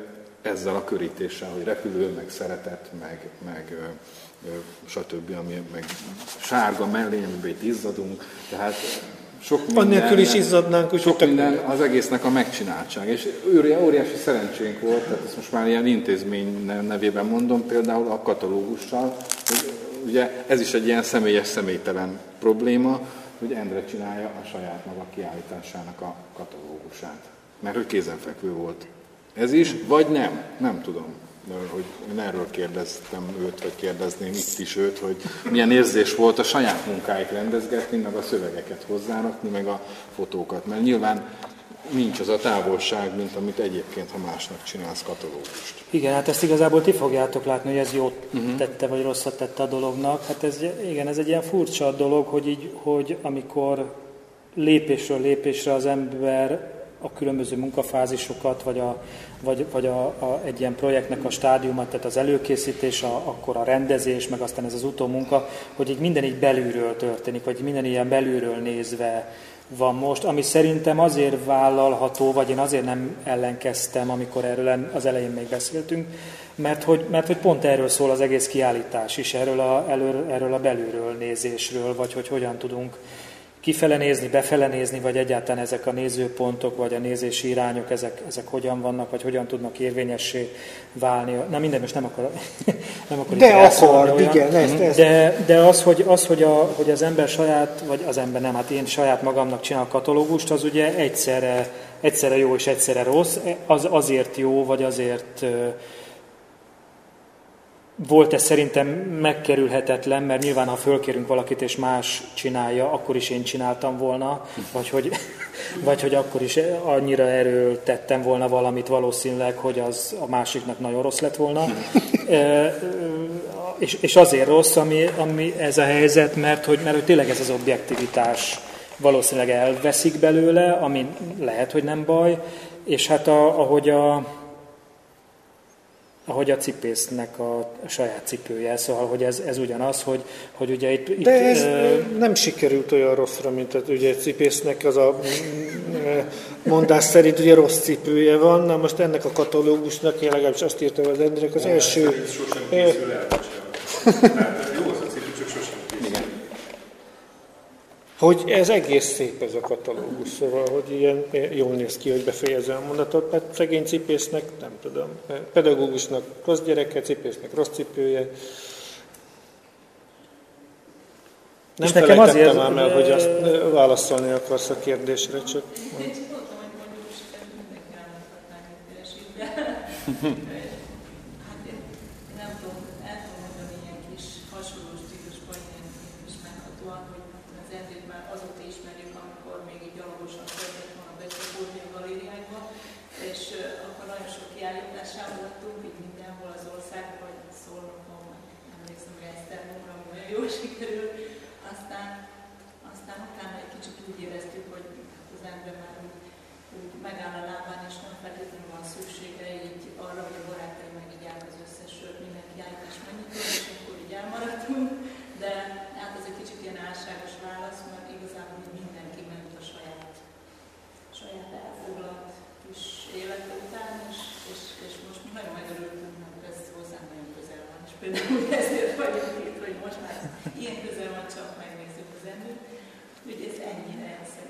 ezzel a körítéssel, hogy repülő, meg szeretet, meg, meg ö, ö, stb., ami meg sárga mellény, amiben itt izzadunk, tehát sok minden, annélkül is izzadnánk, úgy sok minden az egésznek a megcsináltság. És óriási szerencsénk volt, tehát ezt most már ilyen intézmény nevében mondom, például a katalógussal, hogy ugye ez is egy ilyen személyes, személytelen probléma, hogy Endre csinálja a saját maga kiállításának a katalógusát. Mert hogy kézenfekvő volt. Ez is, vagy nem, nem tudom, hogy én erről kérdeztem őt, vagy kérdezném itt is őt, hogy milyen érzés volt a saját munkáit rendezgetni, meg a szövegeket hozzárakni, meg a fotókat, mert nyilván nincs az a távolság, mint amit egyébként, ha másnak csinálsz katalógust. Igen, hát ezt igazából ti fogjátok látni, hogy ez jót uh-huh. tette, vagy rosszat tette a dolognak. Hát ez, igen, ez egy ilyen furcsa dolog, hogy, így, hogy amikor lépésről lépésre az ember a különböző munkafázisokat, vagy, a, vagy, vagy a, a, egy ilyen projektnek a stádiumát, tehát az előkészítés, a, akkor a rendezés, meg aztán ez az utómunka, hogy így minden így belülről történik, vagy minden ilyen belülről nézve van most, ami szerintem azért vállalható, vagy én azért nem ellenkeztem, amikor erről az elején még beszéltünk, mert hogy, mert hogy pont erről szól az egész kiállítás is, erről a, erről, erről a belülről nézésről, vagy hogy hogyan tudunk kifele nézni, befele nézni, vagy egyáltalán ezek a nézőpontok, vagy a nézési irányok, ezek, ezek hogyan vannak, vagy hogyan tudnak érvényessé válni. Na minden, most nem akar, nem akar de akar, igen. Ezt, ezt. De, de az, hogy, az hogy, a, hogy az ember saját, vagy az ember nem, hát én saját magamnak csinálok katalógust, az ugye egyszerre, egyszerre jó és egyszerre rossz. Az azért jó, vagy azért volt ez szerintem megkerülhetetlen, mert nyilván, ha fölkérünk valakit és más csinálja, akkor is én csináltam volna, vagy hogy, vagy hogy akkor is annyira erőltettem volna valamit valószínűleg, hogy az a másiknak nagyon rossz lett volna. e, és, és azért rossz, ami, ami ez a helyzet, mert hogy, mert hogy tényleg ez az objektivitás valószínűleg elveszik belőle, ami lehet, hogy nem baj, és hát a, ahogy a ahogy a cipésznek a saját cipője, szóval, hogy ez, ez ugyanaz, hogy, hogy ugye itt... De itt, ez ö... nem sikerült olyan rosszra, mint a, ugye a cipésznek az a mondás szerint ugye rossz cipője van, na most ennek a katalógusnak, én legalábbis azt írtam az Endrének, az első... Sosem készül el, tehát jó az a cipő, csak sosem készül. Hogy ez egész szép ez a katalógus, szóval, hogy ilyen jól néz ki, hogy befejezze a mondatot, mert szegény cipésznek, nem tudom, pedagógusnak rossz gyereke, cipésznek rossz cipője. Nem felejtettem azért... már meg, hogy azt válaszolni akarsz a kérdésre, csak... Én csak mondtam, hogy mondjuk sikert mindenki elmondhatnánk egy keresítve. Hát én nem tudom, el tudom mondani ilyen kis hasonló stílusban, ilyen kis meghatóan, hogy az Endrét már azóta ismerjük, amikor még így gyalogosan történt volna becsapódni a galériákba, és akkor nagyon sok kiállításával voltunk, így mindenhol az országban, vagy Szolnokon, emlékszem, hogy Esztergomra, ami nagyon jól sikerült. Aztán, aztán utána egy kicsit úgy éreztük, hogy az ember már úgy, úgy megáll a lábán, és nem feltétlenül van szüksége így arra, hogy a barátai megígyák az összes sört, minden kiállítás mennyitől, és akkor így elmaradtunk. De hát ez egy kicsit ilyen álságos válasz, mert igazából mindenki ment a saját, saját elfoglalt kis élete után, és, és, és most mi nagyon megörültünk, mert ez hozzám nagyon közel van. És például ezért vagyunk itt, hogy most már ilyen közel van, csak megnézzük az Endrét. Úgyhogy ez ennyire egyszerű.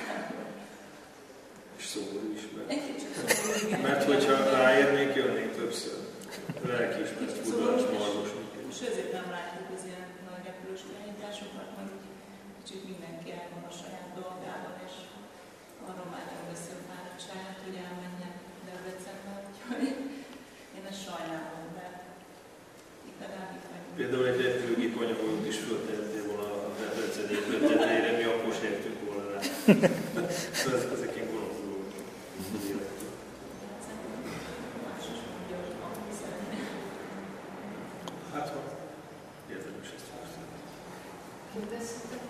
És szomorú is, mert, egy kicsit szomorú, igen. mert hogyha ráérnék, jönnék többször. Lelkiismert furdalás margos. És ezért nem látjuk az ilyen nagy repülős irányításokat, hogy kicsit mindenki el van a saját dolgában, és arról már nem veszi a fáradtságát, hogy elmenjen Debrecenbe, úgyhogy én ezt sajnálom, de legalább itt vagyunk. Például egy repülőgép anyagolyót is föltehettél volna a Debrecen épületeire, mi akkor sem értünk volna rá. Ez, ezek én gondolom. Hát van, érdemes ezt használni. Kérdezhetek,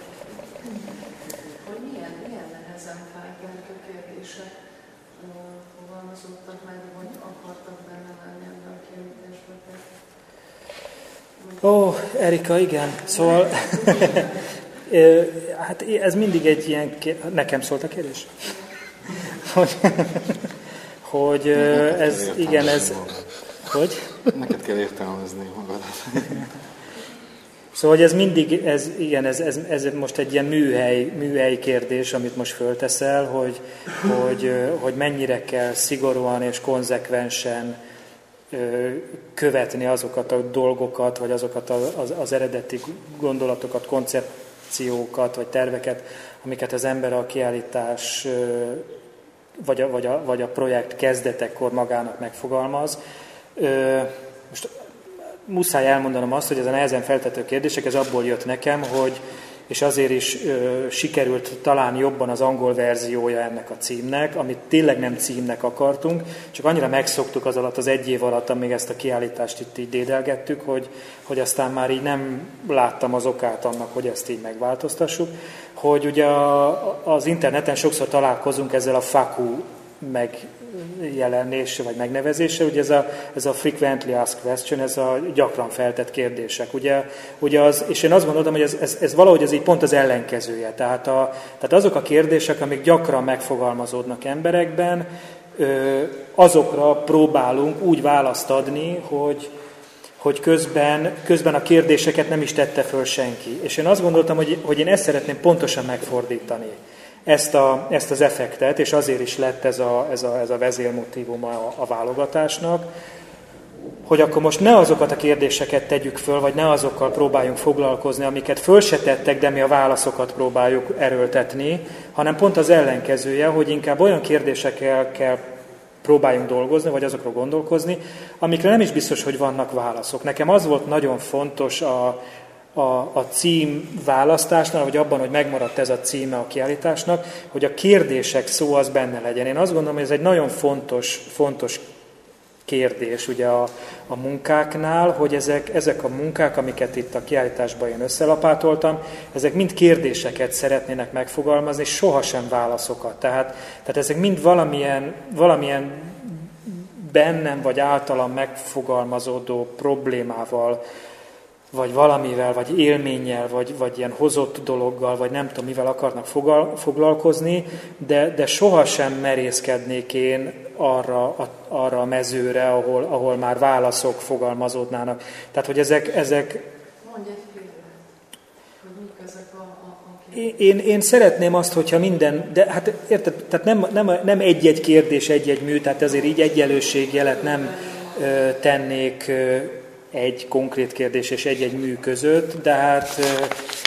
hogy milyen, milyen nehezen fájt a kérdések fogalmazottak meg, vagy akartak benne lenni ebben a kérdésben? Ó, Erika, igen. Szóval, hát ez mindig egy ilyen... Nekem szólt a kérdés? Hogy, hogy ez, igen, ez... Hogy? Neked kell értelmezni magadat. Szóval, hogy ez mindig, ez, igen, ez, ez, ez most egy ilyen műhely, műhely kérdés, amit most fölteszel, hogy, hogy, hogy mennyire kell szigorúan és konzekvensen követni azokat a dolgokat, vagy azokat az, az eredeti gondolatokat, koncepciókat, vagy terveket, amiket az ember a kiállítás, vagy a, vagy a, vagy a projekt kezdetekor magának megfogalmaz. Most muszáj elmondanom azt, hogy ez a nehezen feltető kérdések, ez abból jött nekem, hogy, és azért is ö, sikerült talán jobban az angol verziója ennek a címnek, amit tényleg nem címnek akartunk, csak annyira megszoktuk az alatt az egy év alatt, amíg ezt a kiállítást itt így dédelgettük, hogy, hogy aztán már így nem láttam az okát annak, hogy ezt így megváltoztassuk, hogy ugye a, az interneten sokszor találkozunk ezzel a FAQ megjelenése vagy megnevezése, ugye ez a, ez a frequently asked question, ez a gyakran feltett kérdések. Ugye, ugye az, és én azt gondoltam, hogy ez, ez, ez valahogy ez így pont az ellenkezője. Tehát, a, tehát azok a kérdések, amik gyakran megfogalmazódnak emberekben, azokra próbálunk úgy választ adni, hogy, hogy közben, közben a kérdéseket nem is tette föl senki. És én azt gondoltam, hogy, hogy én ezt szeretném pontosan megfordítani. Ezt, a, ezt az effektet, és azért is lett ez a, ez a, ez a vezérmotívum a, a válogatásnak, hogy akkor most ne azokat a kérdéseket tegyük föl, vagy ne azokkal próbáljunk foglalkozni, amiket föl se tettek, de mi a válaszokat próbáljuk erőltetni, hanem pont az ellenkezője, hogy inkább olyan kérdésekkel kell próbáljunk dolgozni, vagy azokról gondolkozni, amikre nem is biztos, hogy vannak válaszok. Nekem az volt nagyon fontos a A, a cím választásnál, vagy abban, hogy megmaradt ez a címe a kiállításnak, hogy a kérdések szó az benne legyen. Én azt gondolom, hogy ez egy nagyon fontos, fontos kérdés ugye a, a munkáknál, hogy ezek, ezek a munkák, amiket itt a kiállításban én összelapátoltam, ezek mind kérdéseket szeretnének megfogalmazni, és sohasem válaszokat. Tehát, tehát ezek mind valamilyen, valamilyen bennem vagy általam megfogalmazódó problémával, vagy valamivel, vagy élménnyel, vagy, vagy ilyen hozott dologgal, vagy nem tudom, mivel akarnak fogal, foglalkozni, de, de sohasem merészkednék én arra a, arra a mezőre, ahol, ahol már válaszok fogalmazódnának. Tehát, hogy ezek... ezek Mondj egy példát, hogy mik ezek a... a, a én, én, én szeretném azt, hogyha minden... De hát érted, tehát nem, nem, nem egy-egy kérdés, egy-egy mű, tehát azért így egyenlőségjelet nem ö, tennék... Ö, egy konkrét kérdés és egy-egy mű között, de hát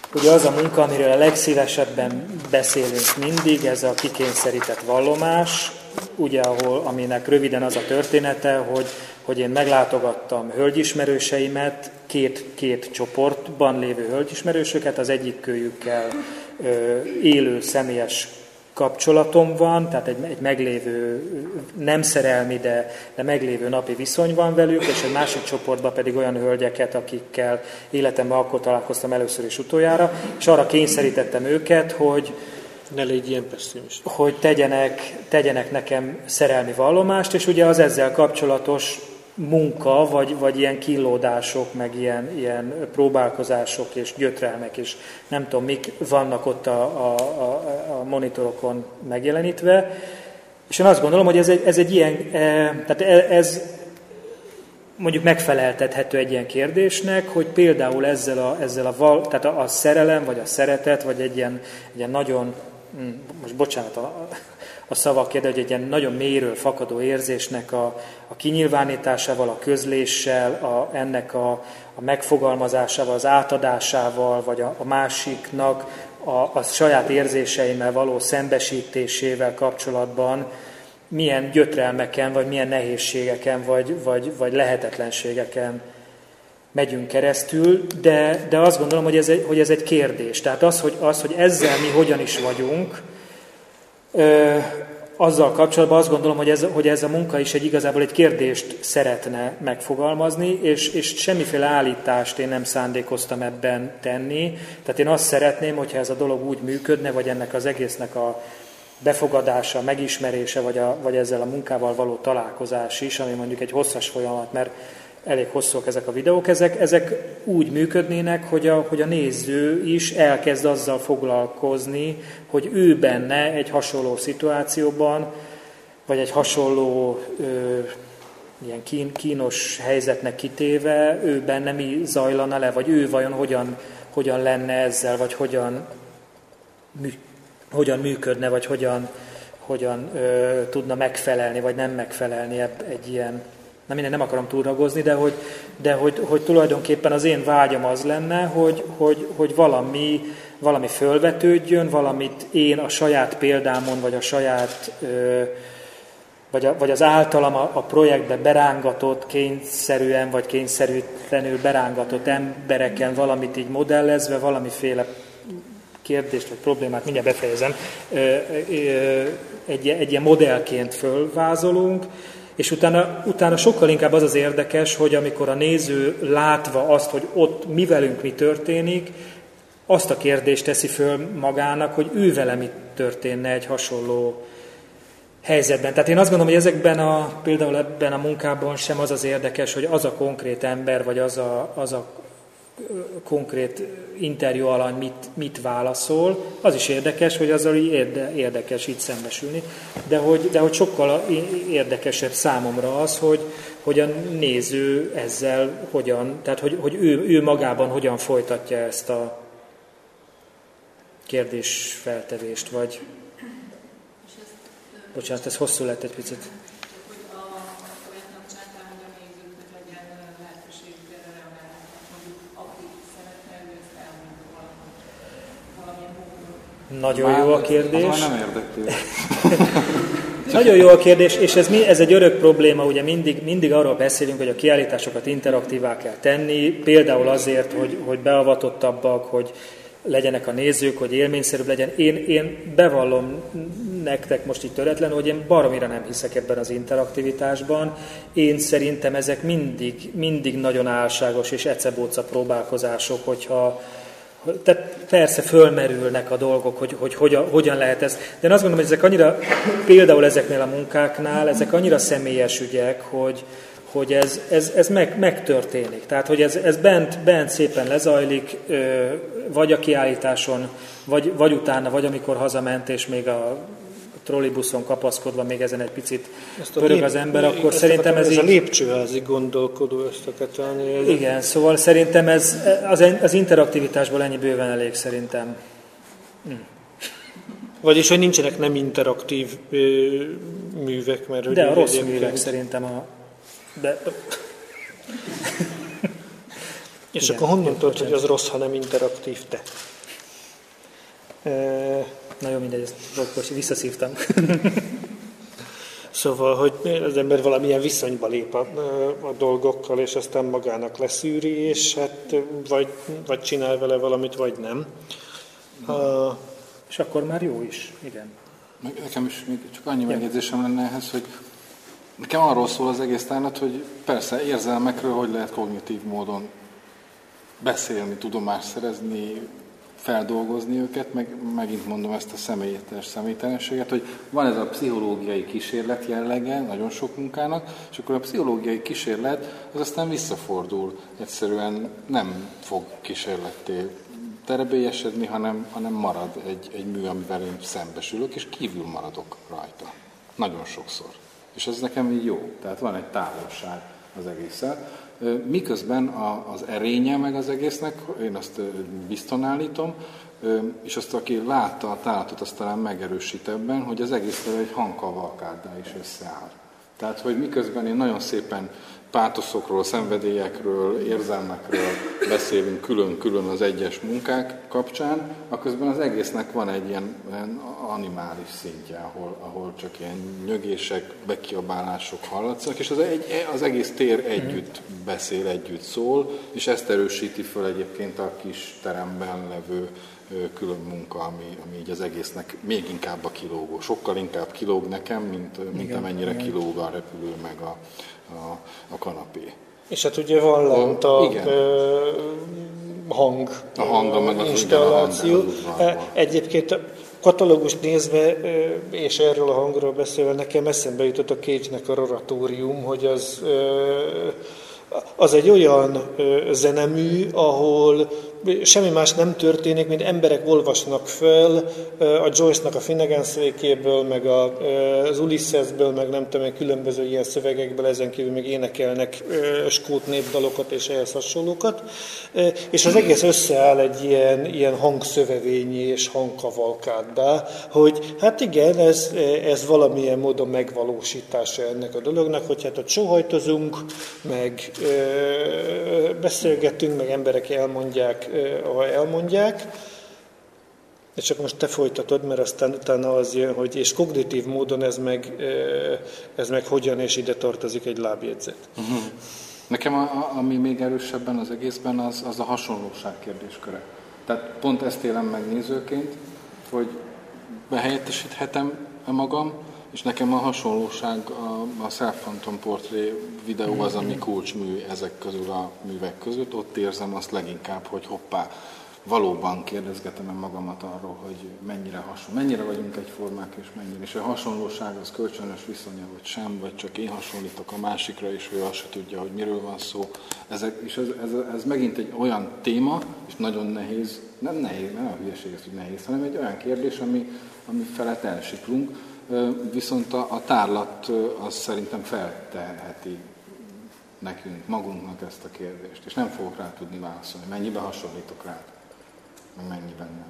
Ugye az a munka, amiről a legszívesebben beszélünk mindig, ez a kikényszerített vallomás, ugye, ahol, aminek röviden az a története, hogy, hogy én meglátogattam hölgyismerőseimet, két, két csoportban lévő hölgyismerősöket, az egyik kölyükkel ö, élő személyes kapcsolatom van, tehát egy, egy meglévő, nem szerelmi, de, de meglévő napi viszony van velük, és egy másik csoportban pedig olyan hölgyeket, akikkel életemben akkor találkoztam először és utoljára, és arra kényszerítettem őket, hogy ne légy ilyen pessimista. Hogy tegyenek, tegyenek nekem szerelmi vallomást, és ugye az ezzel kapcsolatos munka, vagy, vagy ilyen kínlódások, meg ilyen, ilyen próbálkozások és gyötrelmek, és nem tudom, mik vannak ott a, a, a, a monitorokon megjelenítve. És én azt gondolom, hogy ez egy, ez egy ilyen, tehát ez mondjuk megfeleltethető egy ilyen kérdésnek, hogy például ezzel a, ezzel a, val, tehát a, a szerelem, vagy a szeretet, vagy egy ilyen, egy ilyen nagyon, most bocsánat a, a szavak kérde, hogy egy ilyen nagyon mélyről fakadó érzésnek a, a kinyilvánításával, a közléssel, a, ennek a, a megfogalmazásával, az átadásával, vagy a, a másiknak a, a saját érzéseimmel való szembesítésével kapcsolatban milyen gyötrelmeken, vagy milyen nehézségeken, vagy, vagy, vagy lehetetlenségeken megyünk keresztül, de, de azt gondolom, hogy ez, egy, hogy ez egy kérdés. Tehát az, hogy, az, hogy ezzel mi hogyan is vagyunk, ö, azzal kapcsolatban azt gondolom, hogy ez, hogy ez a munka is egy igazából egy kérdést szeretne megfogalmazni, és, és semmiféle állítást én nem szándékoztam ebben tenni. Tehát én azt szeretném, hogyha ez a dolog úgy működne, vagy ennek az egésznek a befogadása, megismerése, vagy, a, vagy ezzel a munkával való találkozás is, ami mondjuk egy hosszas folyamat, mert elég hosszúak ezek a videók, ezek, ezek úgy működnének, hogy a, hogy a néző is elkezd azzal foglalkozni, hogy ő benne egy hasonló szituációban, vagy egy hasonló ö, ilyen kín, kínos helyzetnek kitéve, ő benne mi zajlana le, vagy ő vajon hogyan, hogyan lenne ezzel, vagy hogyan, mű, hogyan működne, vagy hogyan, hogyan ö, tudna megfelelni, vagy nem megfelelni ebb, egy ilyen. Na minden, nem akarom túlragozni, de, hogy, de hogy, hogy tulajdonképpen az én vágyam az lenne, hogy, hogy, hogy valami, valami fölvetődjön, valamit én a saját példámon, vagy a saját, ö, vagy, a, vagy az általam a, a projektbe berángatott, kényszerűen, vagy kényszerűtlenül berángatott embereken valamit így modellezve, valamiféle kérdést, vagy problémát, mindjárt befejezem, ö, ö, egy, egy ilyen modellként fölvázolunk, és utána, utána sokkal inkább az az érdekes, hogy amikor a néző látva azt, hogy ott mi velünk mi történik, azt a kérdést teszi föl magának, hogy ő vele mi történne egy hasonló helyzetben. Tehát én azt gondolom, hogy ezekben a, például ebben a munkában sem az az érdekes, hogy az a konkrét ember, vagy az a, az a konkrét interjú alany mit, mit válaszol. Az is érdekes, hogy azzal érde, érdekes itt szembesülni, de hogy, de hogy sokkal érdekesebb számomra az, hogy, hogy a néző ezzel hogyan, tehát hogy, hogy ő, ő magában hogyan folytatja ezt a kérdésfeltevést, vagy... Bocsánat, ez hosszú lett egy picit. Nagyon Már jó a kérdés. Az nem érdekli. Nagyon jó a kérdés, és ez, ez egy örök probléma, ugye mindig, mindig arról beszélünk, hogy a kiállításokat interaktívá kell tenni, például azért, hogy, hogy beavatottabbak, hogy legyenek a nézők, hogy élményszerűbb legyen. Én, én bevallom nektek most itt töretlen, hogy én baromira nem hiszek ebben az interaktivitásban. Én szerintem ezek mindig, mindig nagyon álságos és ecebóca próbálkozások, hogyha tehát persze fölmerülnek a dolgok, hogy, hogy hogyan, hogyan lehet ez. De én azt gondolom, hogy ezek annyira, például ezeknél a munkáknál, ezek annyira személyes ügyek, hogy, hogy ez, ez, ez meg, megtörténik. Tehát, hogy ez, ez bent, bent szépen lezajlik, vagy a kiállításon, vagy, vagy utána, vagy amikor hazament, és még a trollibuszon kapaszkodva még ezen egy picit pörög az ember, akkor szerintem ez, ez így... a lépcsőházi gondolkodó ösztöketelni. Igen, szóval szerintem ez, az, az interaktivitásból ennyi bőven elég szerintem. Hm. Vagyis, hogy nincsenek nem interaktív ö, művek, mert... De a rossz egyébként... művek szerintem a... De... És igen, akkor honnan tudod, hogy az rossz, ha nem interaktív te? Na jó, mindegy, ezt most visszaszívtam. Szóval, hogy az ember valamilyen viszonyba lép a, a dolgokkal, és aztán magának leszűri, és hát vagy, vagy csinál vele valamit, vagy nem. Uh, és akkor már jó is, igen. Nekem is még csak annyi megjegyzésem lenne ehhez, hogy nekem arról szól az egész tárlat, hogy persze érzelmekről hogy lehet kognitív módon beszélni, tudomást szerezni, feldolgozni őket, meg megint mondom ezt a személyes személytelenséget, hogy van ez a pszichológiai kísérlet jellege nagyon sok munkának, és akkor a pszichológiai kísérlet az aztán visszafordul. Egyszerűen nem fog kísérletté terebélyesedni, hanem, hanem marad egy, egy mű, amivel én szembesülök, és kívül maradok rajta. Nagyon sokszor. És ez nekem így jó. Tehát van egy távolság az egészen. Miközben az erénye meg az egésznek, én azt bizton állítom, és azt, aki látta a tálatot, azt talán megerősít ebben, hogy az egészről egy hangkavalkáddá is összeáll. Tehát, hogy miközben én nagyon szépen pátoszokról, szenvedélyekről, érzelmekről beszélünk külön-külön az egyes munkák kapcsán, aközben az egésznek van egy ilyen, ilyen animális szintje, ahol, ahol csak ilyen nyögések, bekiabálások hallatszanak, és az, egy, az egész tér együtt beszél, együtt szól, és ezt erősíti föl egyébként a kis teremben levő külön munka, ami, ami így az egésznek még inkább a kilógó. Sokkal inkább kilóg nekem, mint, mint igen, amennyire igen. kilóg a repülő meg a, a, a kanapé. És hát ugye van lent a, a ö, hang, a hang meg az installáció. Az Egyébként a katalógust nézve, és erről a hangról beszélve, nekem eszembe jutott a Cage-nek a Oratórium, hogy az, az egy olyan zenemű, ahol semmi más nem történik, mint emberek olvasnak föl a Joyce-nak a Finnegan székéből, meg az Ulyssesből, meg nem tudom, különböző ilyen szövegekből, ezen kívül még énekelnek skót népdalokat és ehhez hasonlókat, és az egész összeáll egy ilyen, ilyen hangszövevényi és hangkavalkáddá, hogy hát igen, ez, ez valamilyen módon megvalósítása ennek a dolognak, hogy hát ott sóhajtozunk, meg beszélgetünk, meg emberek elmondják, ahol elmondják, és csak most te folytatod, mert aztán utána az jön, hogy és kognitív módon ez meg, ez meg hogyan, és ide tartozik egy lábjegyzet. Uh-huh. Nekem a, a, ami még erősebben az egészben, az, az a hasonlóság kérdésköre. Tehát pont ezt élem meg nézőként, hogy behelyettesíthetem magam, és nekem a hasonlóság, a, a Self-Phantom Portrait videó az, ami kulcsmű ezek közül a művek között. Ott érzem azt leginkább, hogy hoppá, valóban kérdezgetem magamat arról, hogy mennyire hasonló, mennyire vagyunk egyformák, és mennyire. És a hasonlóság az kölcsönös viszonya, vagy sem, vagy csak én hasonlítok a másikra, és ő azt se tudja, hogy miről van szó. Ezek, és ez, ez, ez megint egy olyan téma, és nagyon nehéz, nem nehéz, nem a hülyeség ez, hogy nehéz, hanem egy olyan kérdés, ami, ami felett elsiklunk. Viszont a, a tárlat az szerintem felteherheti nekünk, magunknak ezt a kérdést, és nem fogok rá tudni válaszolni, mennyiben hasonlítok rá, meg mennyiben nem.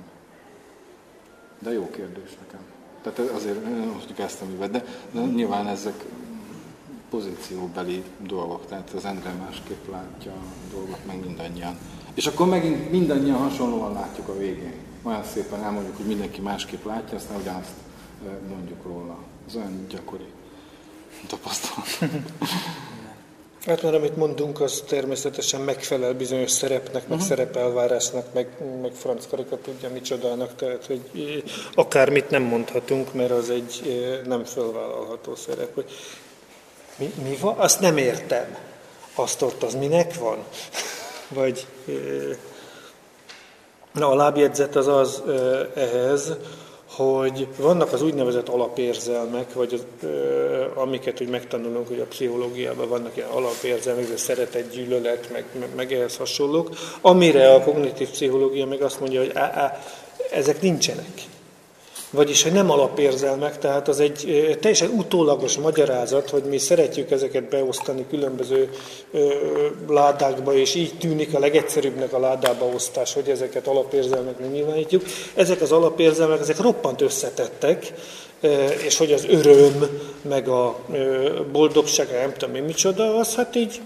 De jó kérdés nekem. Tehát azért mondjuk ezt a művet, de, de nyilván ezek pozícióbeli dolgok, tehát az Endre másképp látja a dolgot, meg mindannyian. És akkor megint mindannyian hasonlóan látjuk a végén. Olyan szépen elmondjuk, hogy mindenki másképp látja, aztán ugyanazt mondjuk róla. Ez olyan gyakori tapasztalat. Hát mert amit mondunk, az természetesen megfelel bizonyos szerepnek, meg uh-huh. szerepelvárásnak, meg, meg franc karika tudja micsodának, tehát hogy akármit nem mondhatunk, mert az egy nem fölvállalható szerep. Hogy mi, mi van? Azt nem értem. Azt ott az minek van? Vagy na, a lábjegyzet az az ehhez, hogy vannak az úgynevezett alapérzelmek, vagy az, ö, amiket úgy megtanulunk, hogy a pszichológiában vannak ilyen alapérzelmek, ez szeretet, gyűlölet, meg, meg, meg ehhez hasonlók, amire a kognitív pszichológia meg azt mondja, hogy á, á, ezek nincsenek. Vagyis, hogy nem alapérzelmek, tehát az egy teljesen utólagos magyarázat, hogy mi szeretjük ezeket beosztani különböző ö, ládákba, és így tűnik a legegyszerűbbnek a ládába osztás, hogy ezeket alapérzelmeknek nyilvánítjuk. Ezek az alapérzelmek, ezek roppant összetettek, és hogy az öröm, meg a boldogság, nem tudom én micsoda, az hát így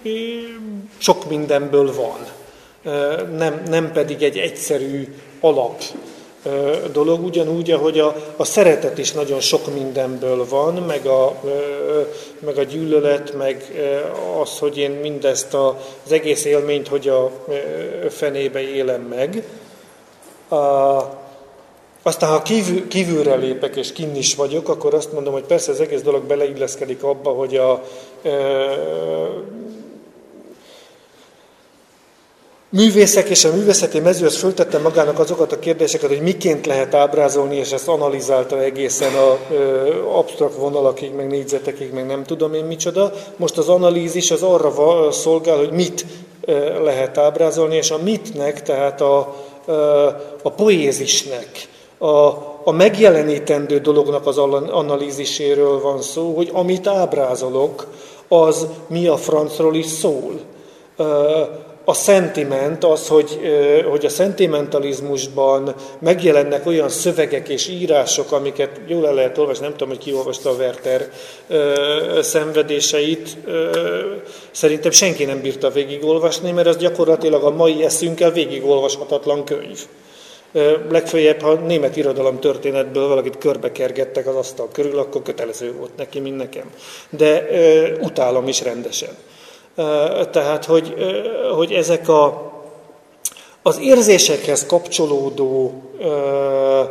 sok mindenből van. Nem, nem pedig egy egyszerű alap dolog, ugyanúgy, ahogy a, a szeretet is nagyon sok mindenből van, meg a, meg a gyűlölet, meg az, hogy én mindezt a, az egész élményt, hogy a fenébe élem meg. Aztán, ha kívül, kívülre lépek és kinn is vagyok, akkor azt mondom, hogy persze az egész dolog beleilleszkedik abba, hogy a e, művészek és a művészeti mezőhöz föltette magának azokat a kérdéseket, hogy miként lehet ábrázolni, és ezt analizálta egészen a e, absztrakt vonalakig, meg négyzetekig, meg nem tudom én micsoda. Most az analízis az arra szolgál, hogy mit e, lehet ábrázolni, és a mitnek, tehát a, e, a poézisnek, A, a megjelenítendő dolognak az analíziséről van szó, hogy amit ábrázolok, az mi a francról is szól. A szentiment az, hogy, hogy a szentimentalizmusban megjelennek olyan szövegek és írások, amiket jól el lehet olvasni, nem tudom, hogy ki olvasta a Werther szenvedéseit, szerintem senki nem bírta végigolvasni, mert az gyakorlatilag a mai eszünkkel végigolvashatatlan könyv. Legfeljebb, ha német irodalom történetből valakit körbekergettek az asztal körül, akkor kötelező volt neki, mint nekem. De ö, utálom is rendesen. Ö, tehát, hogy, ö, hogy ezek a, az érzésekhez kapcsolódó ö,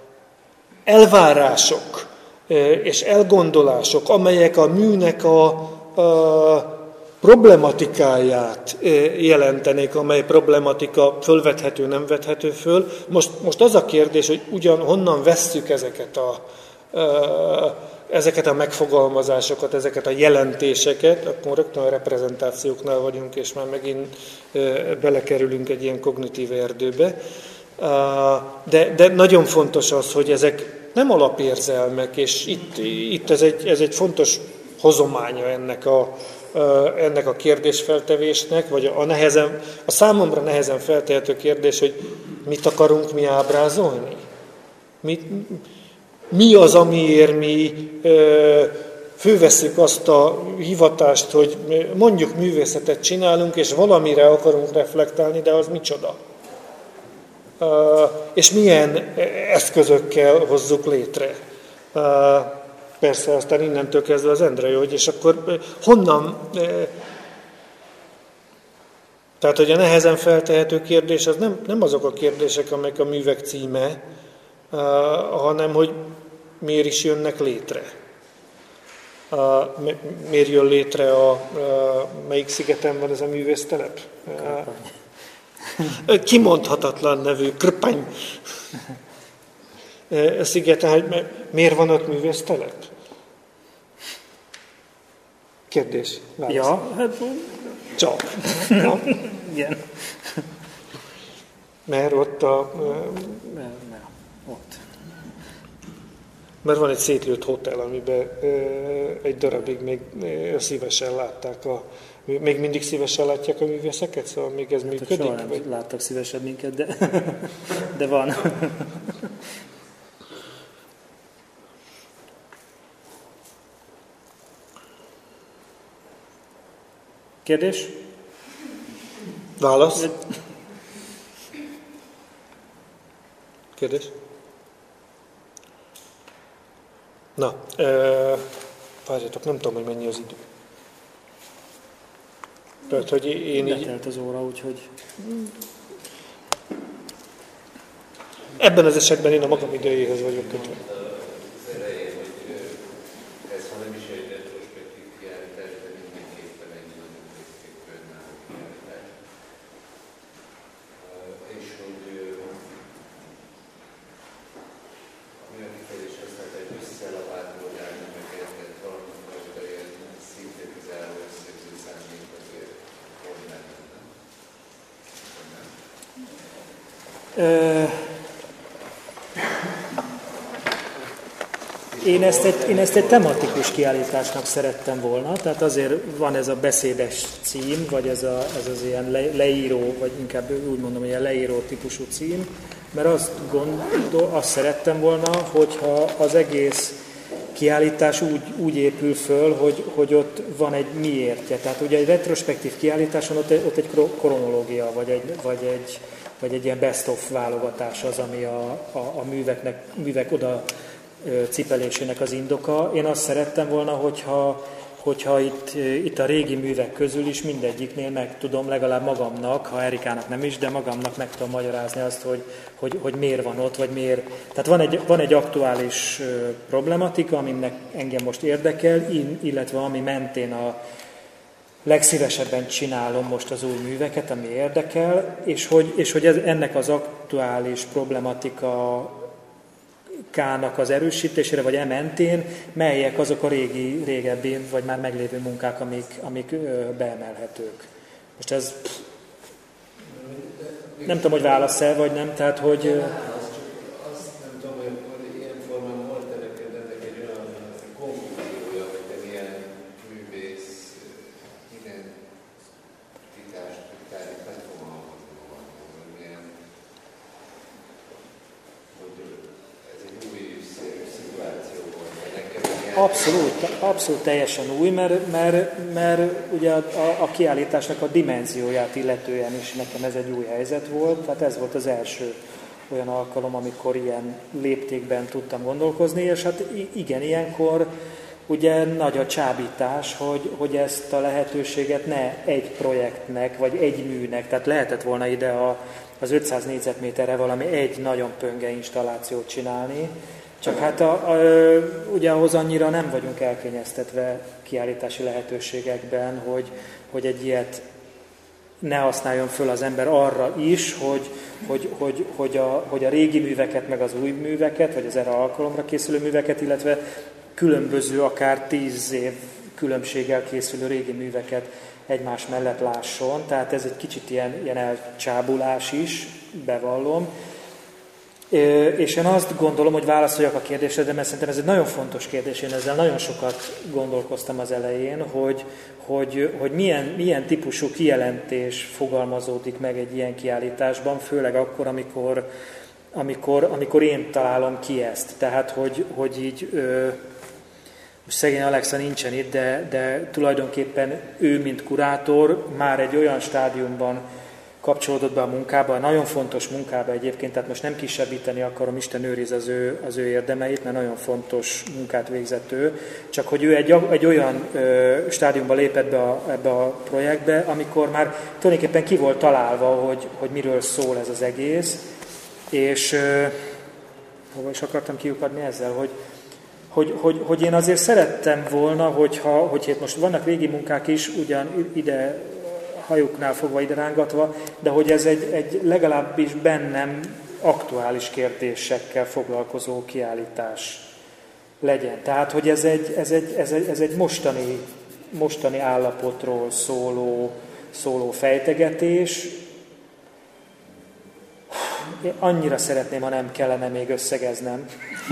elvárások ö, és elgondolások, amelyek a műnek a ö, problematikáját jelentenék, amely problematika fölvethető, nem vethető föl. Most, most az a kérdés, hogy ugyan honnan vesszük ezeket a, ezeket a megfogalmazásokat, ezeket a jelentéseket, akkor rögtön a reprezentációknál vagyunk, és már megint belekerülünk egy ilyen kognitív erdőbe. De, de nagyon fontos az, hogy ezek nem alapérzelmek, és itt, itt ez, egy, ez egy fontos hozománya ennek a ennek a kérdésfeltevésnek, vagy a, nehezen, a számomra nehezen feltehető kérdés, hogy mit akarunk mi ábrázolni? Mi, mi az, amiért mi ö, fölvesszük azt a hivatást, hogy mondjuk művészetet csinálunk, és valamire akarunk reflektálni, de az micsoda? Ö, és milyen eszközökkel hozzuk létre? Ö, Persze, aztán innentől kezdve az Endre, hogy és akkor honnan... Tehát, hogy a nehezen feltehető kérdés, az nem, nem azok a kérdések, amelyek a művek címe, hanem, hogy miért is jönnek létre. Miért jön létre a... Melyik szigeten van ez a művésztelep? Kimondhatatlan nevű, Krpany. Szigeten, hogy miért van ott művésztelep? Kérdés. Válasz. Ja, hát... Csak. Na? Igen. Mert ott a... Nem, nem. Ott. Mert van egy szétlőtt hotel, amiben egy darabig még szívesen látták a... Még mindig szívesen látják a művészeket? Szóval még ez működik? Soha nem vagy? Láttak szívesen minket, de, de van. Kérdés? Válasz? Kérdés? Na, e, várjatok, nem tudom, hogy mennyi az idő. Tehát, hogy én így... Letelt az óra, úgyhogy... Ebben az esetben én a magam idejéhez vagyok kötve. Én ezt, egy, én ezt egy tematikus kiállításnak szerettem volna, tehát azért van ez a beszédes cím, vagy ez, a, ez az ilyen le, leíró, vagy inkább úgy mondom, ilyen leíró típusú cím, mert azt, gondol, azt szerettem volna, hogyha az egész kiállítás úgy, úgy épül föl, hogy, hogy ott van egy miértje. Tehát ugye egy retrospektív kiállításon ott, ott egy kronológia, vagy egy, vagy egy vagy egy ilyen best-of válogatás az, ami a, a, a műveknek, művek oda cipelésének az indoka. Én azt szerettem volna, hogyha, hogyha itt, itt a régi művek közül is mindegyiknél meg tudom, legalább magamnak, ha Erikának nem is, de magamnak meg tudom magyarázni azt, hogy, hogy, hogy miért van ott, vagy miért. Tehát van egy, van egy aktuális problematika, aminek engem most érdekel, illetve ami mentén a legszívesebben csinálom most az új műveket, ami érdekel, és hogy, és hogy ez, ennek az aktuális problematika Kának az erősítésére, vagy ementén, melyek azok a régi, régebbi, vagy már meglévő munkák, amik, amik beemelhetők. Most ez nem tudom, hogy válasz-e, vagy nem, tehát hogy... Azt nem tudom, hogy ilyen formán volt ennek egy olyan konklúziója, hogy te milyen művész, identitás, tehát nem fogalmazó van, hogy milyen, hogy ez egy új szituáció volt, vagy nekem ilyen... Abszolút, abszolút teljesen új, mert, mert, mert ugye a, a, a kiállításnak a dimenzióját illetően is nekem ez egy új helyzet volt, tehát ez volt az első olyan alkalom, amikor ilyen léptékben tudtam gondolkozni, és hát igen, ilyenkor ugye nagy a csábítás, hogy, hogy ezt a lehetőséget ne egy projektnek, vagy egy műnek, tehát lehetett volna ide a, az ötszáz négyzetméterre valami egy nagyon pönge installációt csinálni, csak hát a, a, ugye ahhoz annyira nem vagyunk elkényeztetve kiállítási lehetőségekben, hogy, hogy egy ilyet ne használjon föl az ember arra is, hogy, hogy, hogy, hogy, a, hogy a régi műveket, meg az új műveket, vagy az erre alkalomra készülő műveket, illetve különböző, akár tíz év különbséggel készülő régi műveket egymás mellett lásson. Tehát ez egy kicsit ilyen, ilyen elcsábulás is, bevallom. És én azt gondolom, hogy válaszoljak a kérdésedre, mert szerintem ez egy nagyon fontos kérdés, én ezzel nagyon sokat gondolkoztam az elején, hogy, hogy, hogy milyen, milyen típusú kijelentés fogalmazódik meg egy ilyen kiállításban, főleg akkor, amikor, amikor, amikor én találom ki ezt. Tehát, hogy, hogy így, ö, most szegény Alexa nincsen itt, de, de tulajdonképpen ő, mint kurátor, már egy olyan stádiumban kapcsolódott be a munkába, nagyon fontos munkába egyébként, tehát most nem kisebbíteni akarom, Isten őriz az ő, az ő érdemeit, mert nagyon fontos munkát végzett ő, csak hogy ő egy, egy olyan ö, stádiumba lépett be a, ebbe a projektbe, amikor már tulajdonképpen ki volt találva, hogy, hogy miről szól ez az egész, és ö, hova is akartam kiukadni ezzel, hogy, hogy, hogy, hogy én azért szerettem volna, hogyha, hogy itt most vannak régi munkák is, ugyan ide hajuknál fogva ide rángatva, de hogy ez egy, egy legalábbis bennem aktuális kérdésekkel foglalkozó kiállítás legyen. Tehát, hogy ez egy, ez egy, ez egy, ez egy mostani, mostani állapotról szóló, szóló fejtegetés. Én annyira szeretném, ha nem kellene még összegeznem.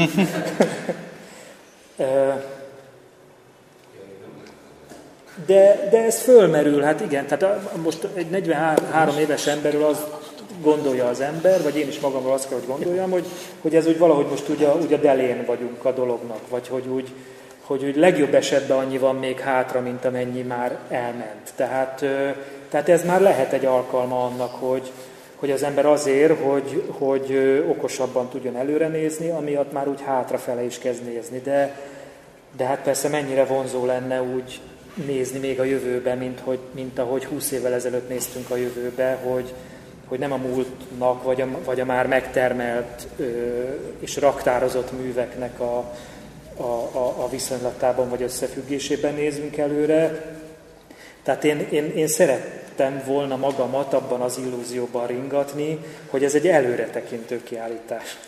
De, de ez fölmerül, hát igen, tehát most egy negyvenhárom éves emberről azt gondolja az ember, vagy én is magamról azt kell, hogy gondoljam, hogy, hogy ez úgy valahogy most ugye, ugye a delén vagyunk a dolognak, vagy hogy úgy, hogy úgy legjobb esetben annyi van még hátra, mint amennyi már elment. Tehát, tehát ez már lehet egy alkalma annak, hogy, hogy az ember azért, hogy, hogy okosabban tudjon előre nézni, amiatt már úgy hátrafele is kezd nézni. De, de hát persze mennyire vonzó lenne úgy nézni még a jövőbe, mint, hogy, mint ahogy húsz évvel ezelőtt néztünk a jövőbe, hogy, hogy nem a múltnak, vagy a, vagy a már megtermelt ö, és raktározott műveknek a, a, a, a viszonylatában vagy összefüggésében nézünk előre. Tehát én, én, én szerettem volna magamat abban az illúzióban ringatni, hogy ez egy előretekintő kiállítás.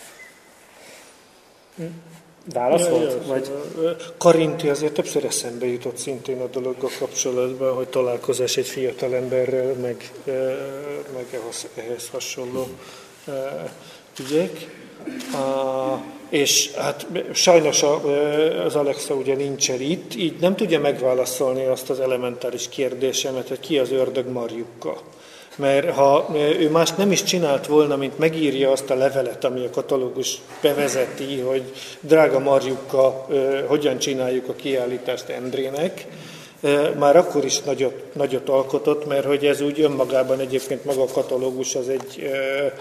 Válasz ja, volt? Ja, vagy? Karinti azért többször eszembe jutott szintén a dologgal kapcsolatban, hogy találkozás egy fiatal emberrel, meg, meg ehhez hasonló ügyek. És hát sajnos az Alexa ugye nincsen itt, így nem tudja megválaszolni azt az elementáris kérdésemet, hogy ki az ördög Marjukka. Mert ha ő mást nem is csinált volna, mint megírja azt a levelet, ami a katalógus bevezeti, hogy drága Marjukka, hogyan csináljuk a kiállítást Endrének, Már akkor is nagyot, nagyot alkotott, mert hogy ez úgy önmagában egyébként maga a katalógus az egy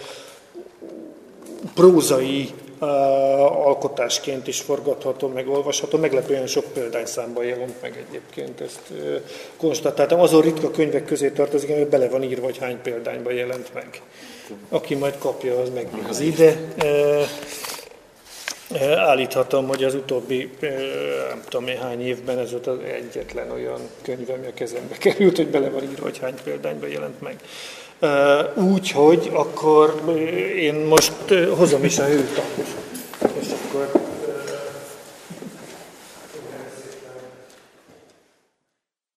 prózai alkotásként is forgatható, meg olvasható, meglepően sok példányszámban jelent meg egyébként, ezt konstatáltam. Azon ritka könyvek közé tartozik, hogy bele van írva, hogy hány példányban jelent meg. Aki majd kapja, az megnézi. De állíthatom, hogy az utóbbi, nem tudom én hány évben ez volt az egyetlen olyan könyv, ami a kezembe került, hogy bele van írva, hogy hány példányban jelent meg. Úgyhogy akkor én most hozom is a hőt, és akkor